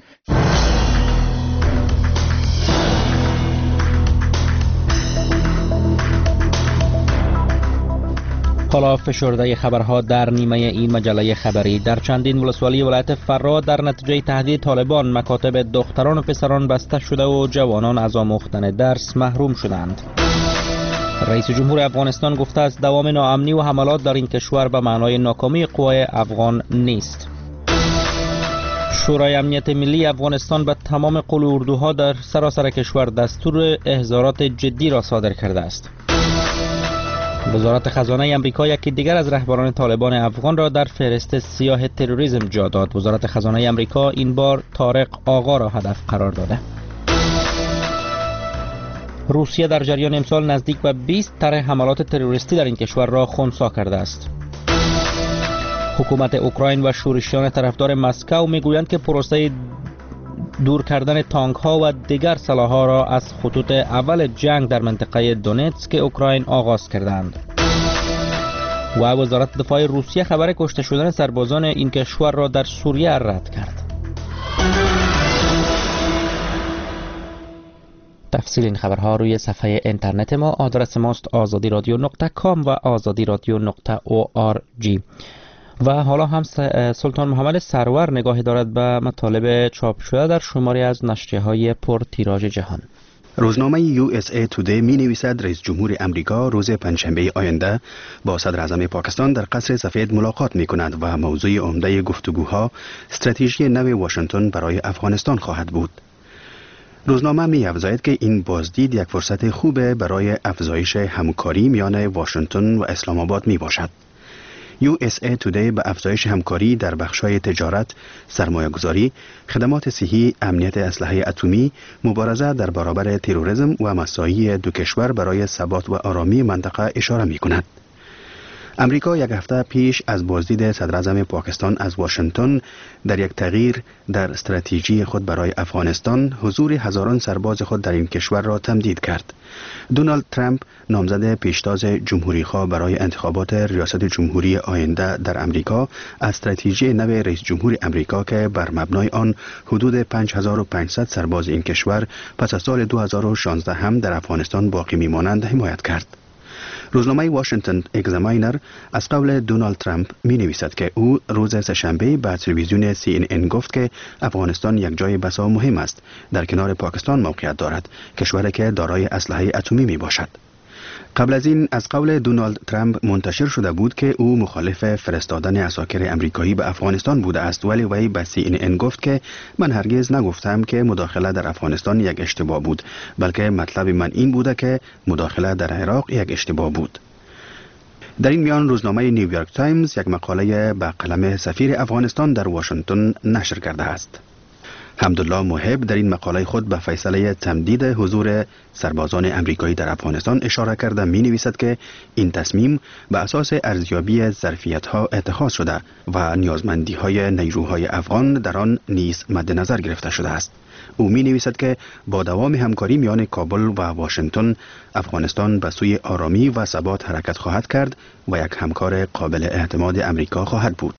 حالا فشرده خبرها در نیمه این مجله خبری. در چندین ولسوالی ولایت فرا در نتیجه تهدید طالبان مکاتب دختران و پسران بسته شده و جوانان از آموختن درس محروم شدند. رئیس جمهور افغانستان گفته است دوام ناامنی و حملات در این کشور به معنای ناکامی قوای افغان نیست. شورای امنیت ملی افغانستان به تمام قول اردوها در سراسر کشور دستور احضارات جدی را صادر کرده است. وزارت خزانه آمریکا یکی دیگر از رهبران طالبان افغان را در فهرست سیاه تروریسم جا داد. وزارت خزانه آمریکا این بار طارق آقا را هدف قرار داده. روسیه در جریان امسال نزدیک به 20 طرح حملات تروریستی در این کشور را خنثی کرده است. حکومت اوکراین و شورشیان طرفدار مسکو میگویند که پروسه دور کردن تانک ها و دیگر سلاح‌ها را از خطوط اول جنگ در منطقه دونتسک اوکراین آغاز کردند. و وزارت دفاع روسیه خبر کشته شدن سربازان این کشور را در سوریه رد کرد. تفصیل این خبرها روی صفحه اینترنت ما. آدرس ماست azadi.radio.com و azadi.radio.org. و حالا هم سلطان محمد سرور نگاهی دارد به مطالب چاپ شده در شماری از نشریه‌های پر تیراژ جهان. روزنامه USA Today می نویسد رئیس جمهور امریکا روز پنجشنبه آینده با صدر اعظم پاکستان در قصر سفید ملاقات می کند و موضوع عمده گفتگوها استراتژی نو واشنگتن برای افغانستان خواهد بود. روزنامه می افزاید که این بازدید یک فرصت خوب برای افزایش همکاری میان واشنگتن و اسلام آباد می باشد. USA Today به افزایش همکاری در بخش‌های تجارت، سرمایه‌گذاری، خدمات صحی، امنیت اسلحه اتمی، مبارزه در برابر تروریسم و مساعی دو کشور برای ثبات و آرامی منطقه اشاره می‌کند. امریکا یک هفته پیش از بازدید صدر اعظم پاکستان از واشنگتن در یک تغییر در استراتژی خود برای افغانستان حضور هزاران سرباز خود در این کشور را تمدید کرد. دونالد ترامپ نامزد پیشتاز جمهوری‌خواه برای انتخابات ریاست جمهوری آینده در امریکا استراتژی نو رئیس جمهور امریکا که بر مبنای آن حدود 5500 سرباز این کشور پس از سال 2016 هم در افغانستان باقی می‌مانند حمایت کرد. روزنامه واشنگتن اگزاماینر از قول دونالد ترامپ می نویسد که او روز سه‌شنبه به تلویزیون CNN گفت که افغانستان یک جای بسا مهم است، در کنار پاکستان موقعیت دارد، کشوری که دارای اسلحه اتمی می باشد. قبل از این از قول دونالد ترامپ منتشر شده بود که او مخالف فرستادن عساکر امریکایی به افغانستان بوده است، ولی وی به CNN گفت که من هرگز نگفتم که مداخله در افغانستان یک اشتباه بود، بلکه مطلب من این بوده که مداخله در عراق یک اشتباه بود. در این میان روزنامه نیویورک تایمز یک مقاله به قلم سفیر افغانستان در واشنگتن نشر کرده است. حمدالله محب در این مقاله خود به فیصله تمدید حضور سربازان امریکایی در افغانستان اشاره کرده می نویسد که این تصمیم به اساس ارزیابی ظرفیت‌ها اتخاذ شده و نیازمندی‌های نیروهای افغان در آن نیز مد نظر گرفته شده است. او می نویسد که با دوام همکاری میان کابل و واشنگتن افغانستان به سوی آرامی و ثبات حرکت خواهد کرد و یک همکار قابل اعتماد امریکا خواهد بود.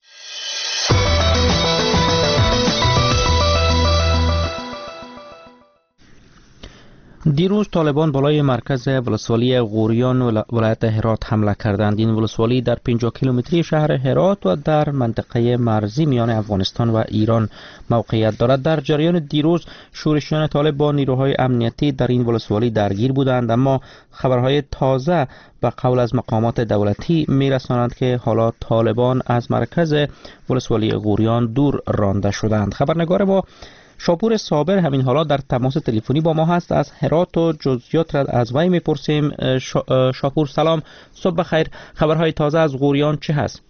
دیروز طالبان بالای مرکز ولسوالی غوریان ولایت هرات حمله کردند. این ولسوالی در 50 کیلومتری شهر هرات و در منطقه مرزی میان افغانستان و ایران موقعیت دارد. در جریان دیروز شورشیان طالب با نیروهای امنیتی در این ولسوالی درگیر بودند، اما خبرهای تازه به قول از مقامات دولتی میرسانند که حالا طالبان از مرکز ولسوالی غوریان دور رانده شدند. خبرنگار ما شاپور صابر همین حالا در تماس تلفنی با ما هست. از هرات و جزئیات را از وی میپرسیم. شاپور سلام، صبح بخیر. خبرهای تازه از غوریان چه هست؟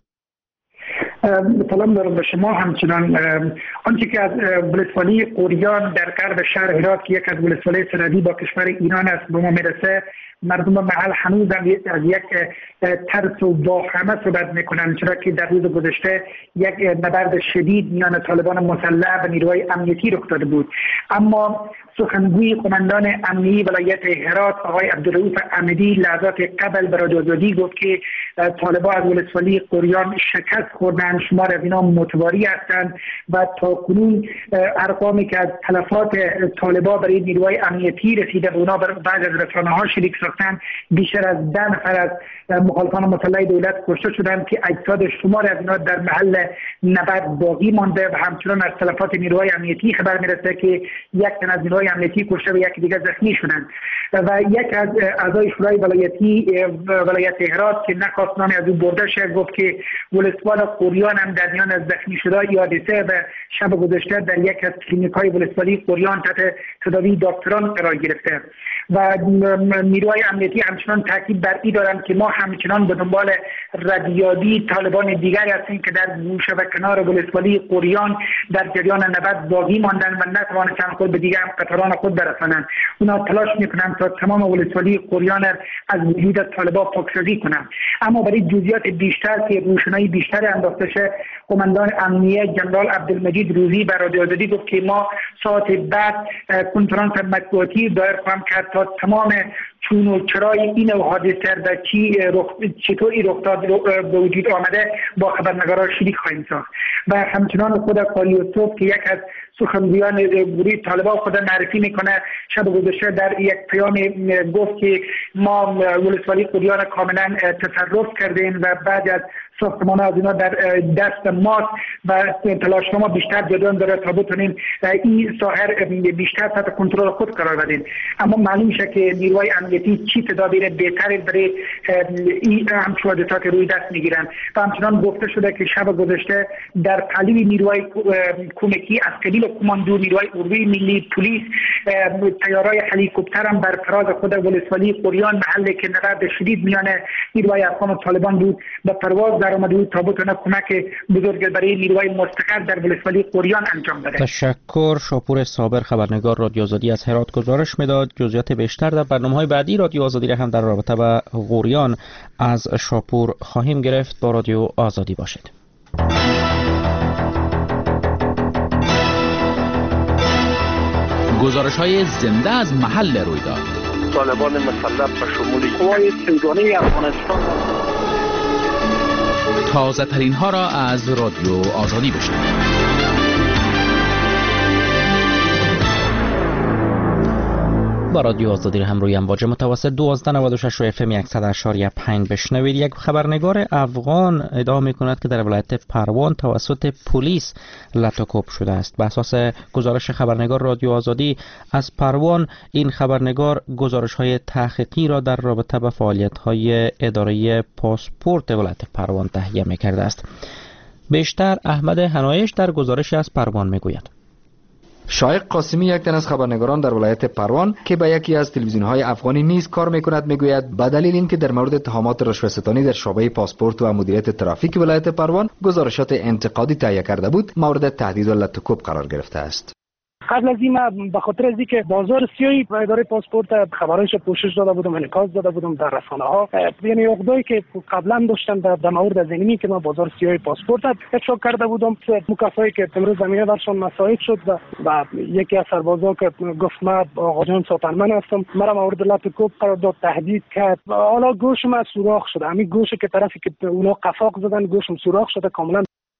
سلام دارم به شما. همچنان آنچه که از ولسوالی غوریان در غرب شهر هرات که یک از ولسوالی سرحدی با کشور ایران است به ما میرسه، مردم محل هنوز از یک ترس و واهمه صحبت میکنند، چرا که در روز گذشته یک نبرد شدید میان طالبان مسلح و نیروهای امنیتی رخ داده بود. اما سخنگوی قماندان امنیتی ولایت هرات آقای عبدالرؤوف احمدی لحظات قبل به رادیو آزادی گفت که طالبان از ولسوالی غوریان شکست خوردند، شمار از اینا متواری هستند و تا کنون ارقامی که از تلفات طالبان برای نیروهای امنیتی رسیده به اونا بعد از رسانه‌ها شریک ساختن، بیشتر از 10 نفر از مخالفان مسلح دولت کشته شدند که اجساد شمار از اینا در محل نبرد باقی مانده و همچنان از تلفات نیروهای امنیتی خبر میرسه که یک تن از نیروهای امنیتی کشته و یک دیگر زخمی شدند. و یک از اعضای شورای ولایت هرات که نخواست نام از او برده شه گفت که ولسوال غوریان هم در میان از زخمی شده‌های حادثه و شب گذشته در یک از کلینیک‌های ولسوالی غوریان تحت تداوی دکتران قرار گرفته و نیروهای امنیتی همچنان تاکید بر این دارند که ما همچنان به دنبال ردیابی طالبان دیگری هستیم که در گوشه و کنار ولسوالی غوریان در جریان نبرد باقی ماندن و نتوانستند خود به دیگر قطاران خود برسانند. اونا تلاش میکنند تا تمام ولسوالی غوریان از وجود طالبان پاکسازی کنند. اما برای جزئیات بیشتر که روشنایی بیشتر انداخته شه، قماندان امنیه جنرال عبدالمجید روزی به رادیو آزادی گفت که ما ساعت بعد کنفرانس مطبوعاتی دایر خواهم کرد تا تمام چون و چرای این حادثه در چطوری رخ داد به وجود آمده با خبرنگاران شریک خواهیم ساخت. و همچنان خود قالی یوسف که یک از سخنگویان گروه طالبان خود معرفی میکنه، شب گذشته در یک پیام گفت که ما ولسوالی غوریان کاملا تصرف کردیم و بعد از ساختمان از اینا در دست ماست و تلاش ما بیشتر جدیان داره تا بتونیم این ساحر بیشتر تحت کنترل خود قرار بدیم. اما معلوم شه که نیروهای امنیتی چی تدابیر بهتری برای این همچون حادثات روی دست میگیرن و همچنان گفته شده که شب گذشته در قلیب نیروهای کمکی از قبیل کماندو نیروهای اردوی ملی پلیس تیارای هلیکوپتر هم بر فراز خود ولسوالی غوریان محلی که نبرد شدید میان نیروهای افغان و طالبان بود به پرواز در آمده بود تا بتونه کمک بزرگ برای نیروهای مستقر در ولسوالی غوریان انجام بده. تشکر. شاپور صابر خبرنگار رادیو آزادی از هرات گزارش میداد. جزئیات بیشتر در برنامه‌های بعدی رادیو آزادی را هم در رابطه با غوریان از شاپور خواهیم گرفت. با رادیو آزادی باشید. گزارش‌های زنده از محل رویداد. طالبان مسلح به شمول قوای سیگانی افغانستان تازه ترین ها را از رادیو آزادی بشنوید. با رادیو آزادی هم روی امواج متوسط 1296 و اف ام 100.5 بشنوید. یک خبرنگار افغان ادعا می‌کند که در ولایت پروان توسط پلیس لطوکوب شده است. به اساس گزارش خبرنگار رادیو آزادی از پروان، این خبرنگار گزارش‌های تحقیقی را در رابطه با فعالیت‌های اداره پاسپورت ولایت پروان تهیه می‌کرده است. بیشتر احمد حنایش در گزارشی از پروان می‌گوید. شایق قاسمی، یک تن از خبرنگاران در ولایت پروان که به یکی از تلویزیون‌های افغانی نیز کار می‌کند، میگوید به دلیل اینکه در مورد اتهامات رشوه‌ستانی در شعبه پاسپورت و مدیریت ترافیک ولایت پروان گزارشات انتقادی تهیه کرده بود، مورد تهدید و لطوکوب قرار گرفته است. قبل از این به خاطر از اینکه بازار سیاهی اداره پاسپورت خبرایش پوشش داده بودم، انعکاس داده بودم در رسانه‌ها، یعنی عقده‌ای که قبلا داشتم در مورد از اینی که من بازار سیاهی پاسپورت افشا کرده بودم، مکافایی که امروز زمینه درشان مساعد شد و یکی از سربازا که گفت من آقا جان ساتنمن هستم، مرا مورد لطوکوب قرار داد، تهدید کرد. حالا گوشم سوراخ شده، همین گوشی که طرفی که اونا قفاق زدن گوشم سوراخ شده کاملا.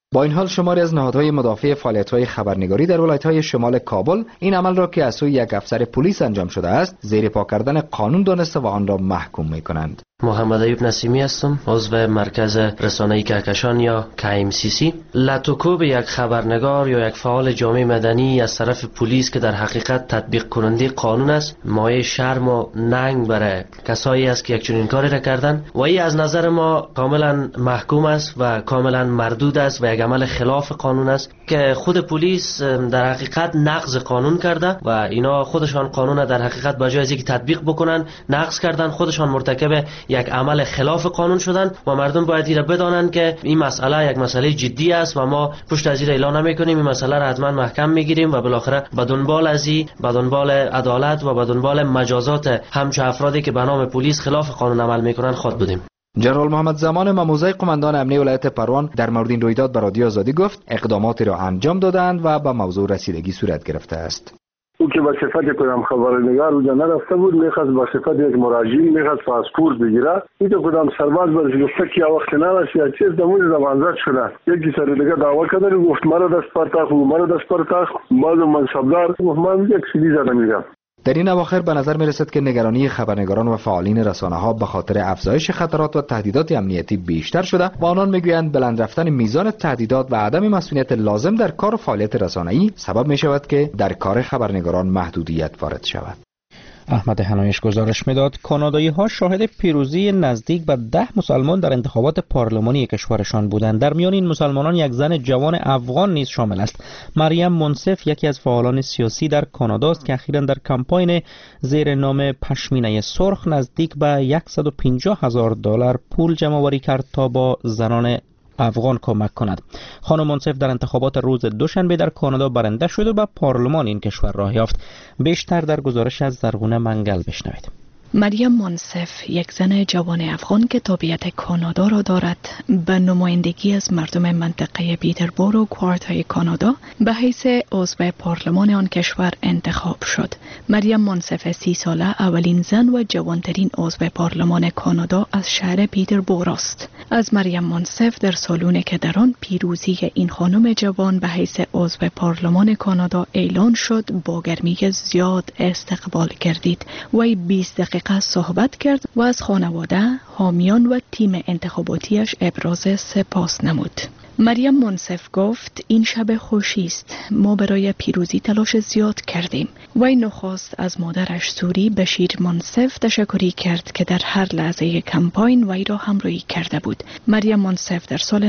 با این حال شماری از نهادهای مدافع فعالیت‌های خبرنگاری در ولایت‌های شمال کابل این عمل را که از سوی یک افسر پلیس انجام شده است زیر پا کردن قانون دانسته و آن را محکوم می‌کنند. محمد ایوب نسیمی هستم، عضو مرکز رسانه‌ای کهکشان یا KMCC. لطوکوب یک خبرنگار یا یک فعال جامعه مدنی از طرف پلیس که در حقیقت تطبیق کننده قانون است مایه شرم و ننگ برای کسایی است که یک چنین کاری را کردن و این از نظر ما کاملا محکوم است و کاملا مردود است و یک عمل خلاف قانون است که خود پلیس در حقیقت نقض قانون کرده و اینا خودشان قانون در حقیقت به جای از اینکه تطبیق بکنن نقض کردن، خودشان مرتکب یک عمل خلاف قانون شدن و مردم باید این را بدانند که این مسئله یک مسئله جدی است و ما پشت از این اعلان نمی‌کنیم. این مسئله را حتما محکم میگیریم و بالاخره به دنبال از این، به دنبال عدالت و به دنبال مجازات همچون افرادی که به نام پلیس خلاف قانون عمل میکنند خود بودیم. جنرال محمد زمان ماموزه قماندان امنیه ولایت پروان در مورد این رویداد به رادیو آزادی گفت اقداماتی را انجام دادند و به موضوع رسیدگی صورت گرفته است. او که با صفت کدام خبرنگار اونجا نرفته بود، میخواست با صفت یک مراجع میخواست پاسپورت بگیره. این تو کدام سرباز برش گفته که وقت نرسید چیز دمون زمانزد شده. یکی سر دیگه دعوا کرده گفت مرا دست پرتاخ و مرا دست پرتاخ بعض منصبدار گفت من یک سیدی زده میگم. در این اواخر به نظر میرسد که نگرانی خبرنگاران و فعالین رسانه‌ها به خاطر افزایش خطرات و تهدیدات امنیتی بیشتر شده و آنان میگویند بلند رفتن میزان تهدیدات و عدم مسئولیت لازم در کار و فعالیت رسانه‌ای سبب میشود که در کار خبرنگاران محدودیت وارد شود. احمد حنایش گزارش میداد کانادایی ها شاهد پیروزی نزدیک به 10 مسلمان در انتخابات پارلمانی کشورشان بودند. در میان این مسلمانان یک زن جوان افغان نیز شامل است. مریم منصف یکی از فعالان سیاسی در کانادا است که اخیراً در کمپاین زیر نام پشمینه سرخ نزدیک به $150,000 پول جمع‌آوری کرد تا با زنان افغان کمک کند. خانم منصف در انتخابات روز دوشنبه در کانادا برنده شد و به پارلمان این کشور راه یافت. بیشتر در گزارش از زرغونه منگل بشنوید. مریم منصف یک زن جوان افغان که تابعیت کانادا را دارد به نمایندگی از مردم منطقه پیتربورو کوارتای کانادا به حیث عضو پارلمان آن کشور انتخاب شد. مریم منصف 30 ساله اولین زن و جوانترین عضو پارلمان کانادا از شهر پیتربورو است. از مریم منصف در سالونی که در آن پیروزی این خانم جوان به حیث عضو پارلمان کانادا اعلان شد با گرمی زیاد استقبال کردید و 20 دقیقه صحبت کرد و از خانواده، حامیان و تیم انتخاباتیش ابراز سپاس نمود. مریم منصف گفت این شب خوشی است. ما برای پیروزی تلاش زیاد کردیم. وی نخست از مادرش سوری بشیر منصف تشکری کرد که در هر لحظه کمپاین وی را همراهی کرده بود. مریم منصف در سال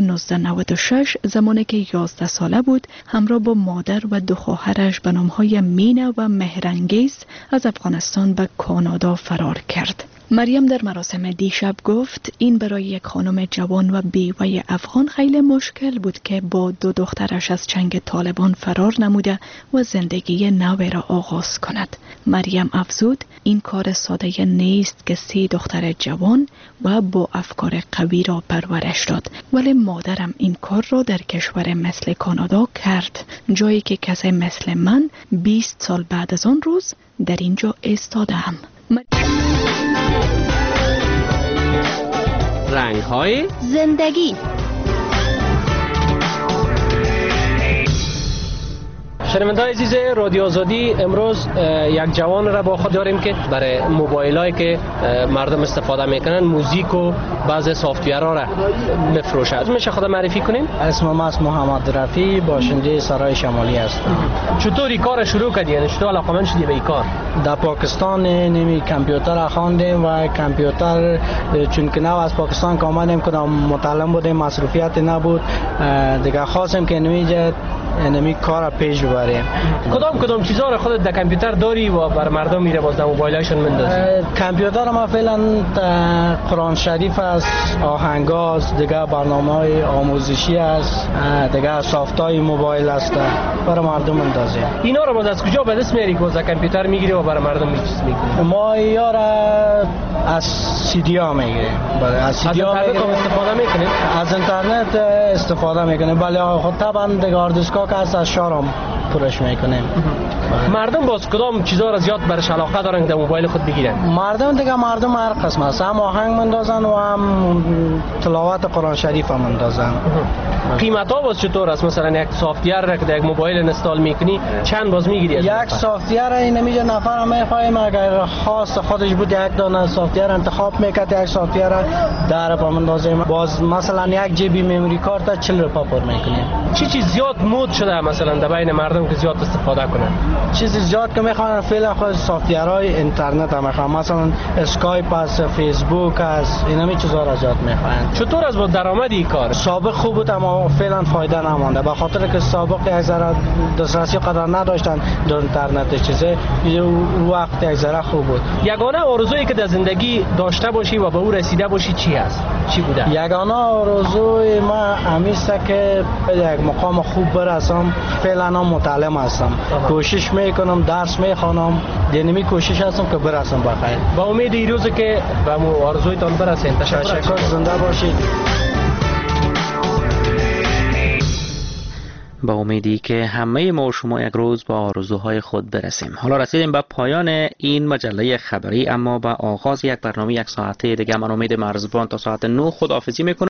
1996 زمانی که 11 ساله بود همراه با مادر و 2 خواهرش به نامهای مینا و مهرانگیز از افغانستان به کانادا فرار کرد. مریم در مراسم دیشب گفت این برای یک خانم جوان و بیوه افغان خیلی مشکل بود که با 2 دخترش از چنگ طالبان فرار نموده و زندگی نو را آغاز کند. مریم افزود این کار ساده نیست که 3 دختر جوان و با افکار قوی را پرورش داد، ولی مادرم این کار را در کشور مثل کانادا کرد، جایی که کسی مثل من 20 سال بعد از آن روز در اینجا ایستاده‌ام. رنگ‌های زندگی. شنونده‌های عزیز رادیو آزادی، امروز یک جوان را با خود داریم که برای موبایلایی که مردم استفاده میکنن موزیک و بعضی سافت‌ویرها را میفروشه. میشه خود معرفی کنیم؟ اسم من محمد رفیع، باشنده سرای شمالی هستم. چطوری کار شروع کردی؟ یعنی چطور علاقه‌مند شدی به این کار؟ در پاکستان نمی کامپیوتر خواندیم و کامپیوتر چون که نو از پاکستان که آمدیم که متعلم بودیم، مصروفیت نبود دیگه، خواستیم که نمی کار پیش ببریم. کدام چیزا رو خودت در کامپیوتر داری و بر مردم میره باز در موبایلشون میندازی؟ کامپیوتر ما فعلا قرآن شریف است، آهنگاست، دیگه برنامه‌های آموزشی است، دیگه سافتای موبایل است برای مردم میندازیم. اینا رو باز از کجا به دست میاری که باز کامپیوتر میگیری و برای مردم میگیری؟ ما یارا از CD ها میگیریم. از CD ها استفاده میکنیم؟ از اینترنت استفاده میکنیم. ولی خب طبعا دیگه هارد دیسک که از شارم پرش میکنیم. مردم باز کدام چیزا را زیاد برش علاقه دارن که در موبایل خود بگیرن؟ مردم دیگه مردم هر قسم است، هم آهنگ مندازن و هم تلاوت قرآن شریف هم مندازن. قیمت ها باز چطور است؟ مثلا یک سافت‌ویر را که در یک موبایل انستال میکنی چند باز میگیری؟ یک سافت‌ویر این میگه نفر میخوایم اگر خاص خودش بود یک دانه سافت‌ویر انتخاب میکرد، یک سافت‌ویر در پا مندازیم، باز مثلا یک جی بی مموری کارت 40 روپیه پر میکنیم. چیز زیاد مود شده مثلا در بین مردم که زیاد استفاده کنن؟ چیز زیاد که میخوان فعلا خود سافت‌ویرهای اینترنت هم میخوان، مثلا اسکایپ است، فیسبوک است، اینا می چیزا را زیاد میخوان. چطور از با درآمد این کار؟ سابق خوب بود اما فعلا فایده نمونده، به خاطر که سابق یک ذره دسترسی قدر نداشتن در اینترنت چیزه، وقت یک ذره خوب بود. یگانه آرزویی که در زندگی داشته باشی و به او رسیده باشی چی است؟ چی بوده؟ یگانه آرزوی ما همیشه که به یک مقام خوب برسم. فعلا متعلم هستم، کوشش میکنم، درس میخوانم، دینمی کوشش هستم که برسم بخیر. با امید این روز که به آرزویتان برسید. تشکر، زنده باشید. با امیدی که همه ما و شما یک روز با آرزوهای خود برسیم. حالا رسیدیم به پایان این مجله خبری، اما با آغاز یک برنامه یک ساعته دیگه من امید مرزبان تا ساعت 9 خداحافظی میکنم.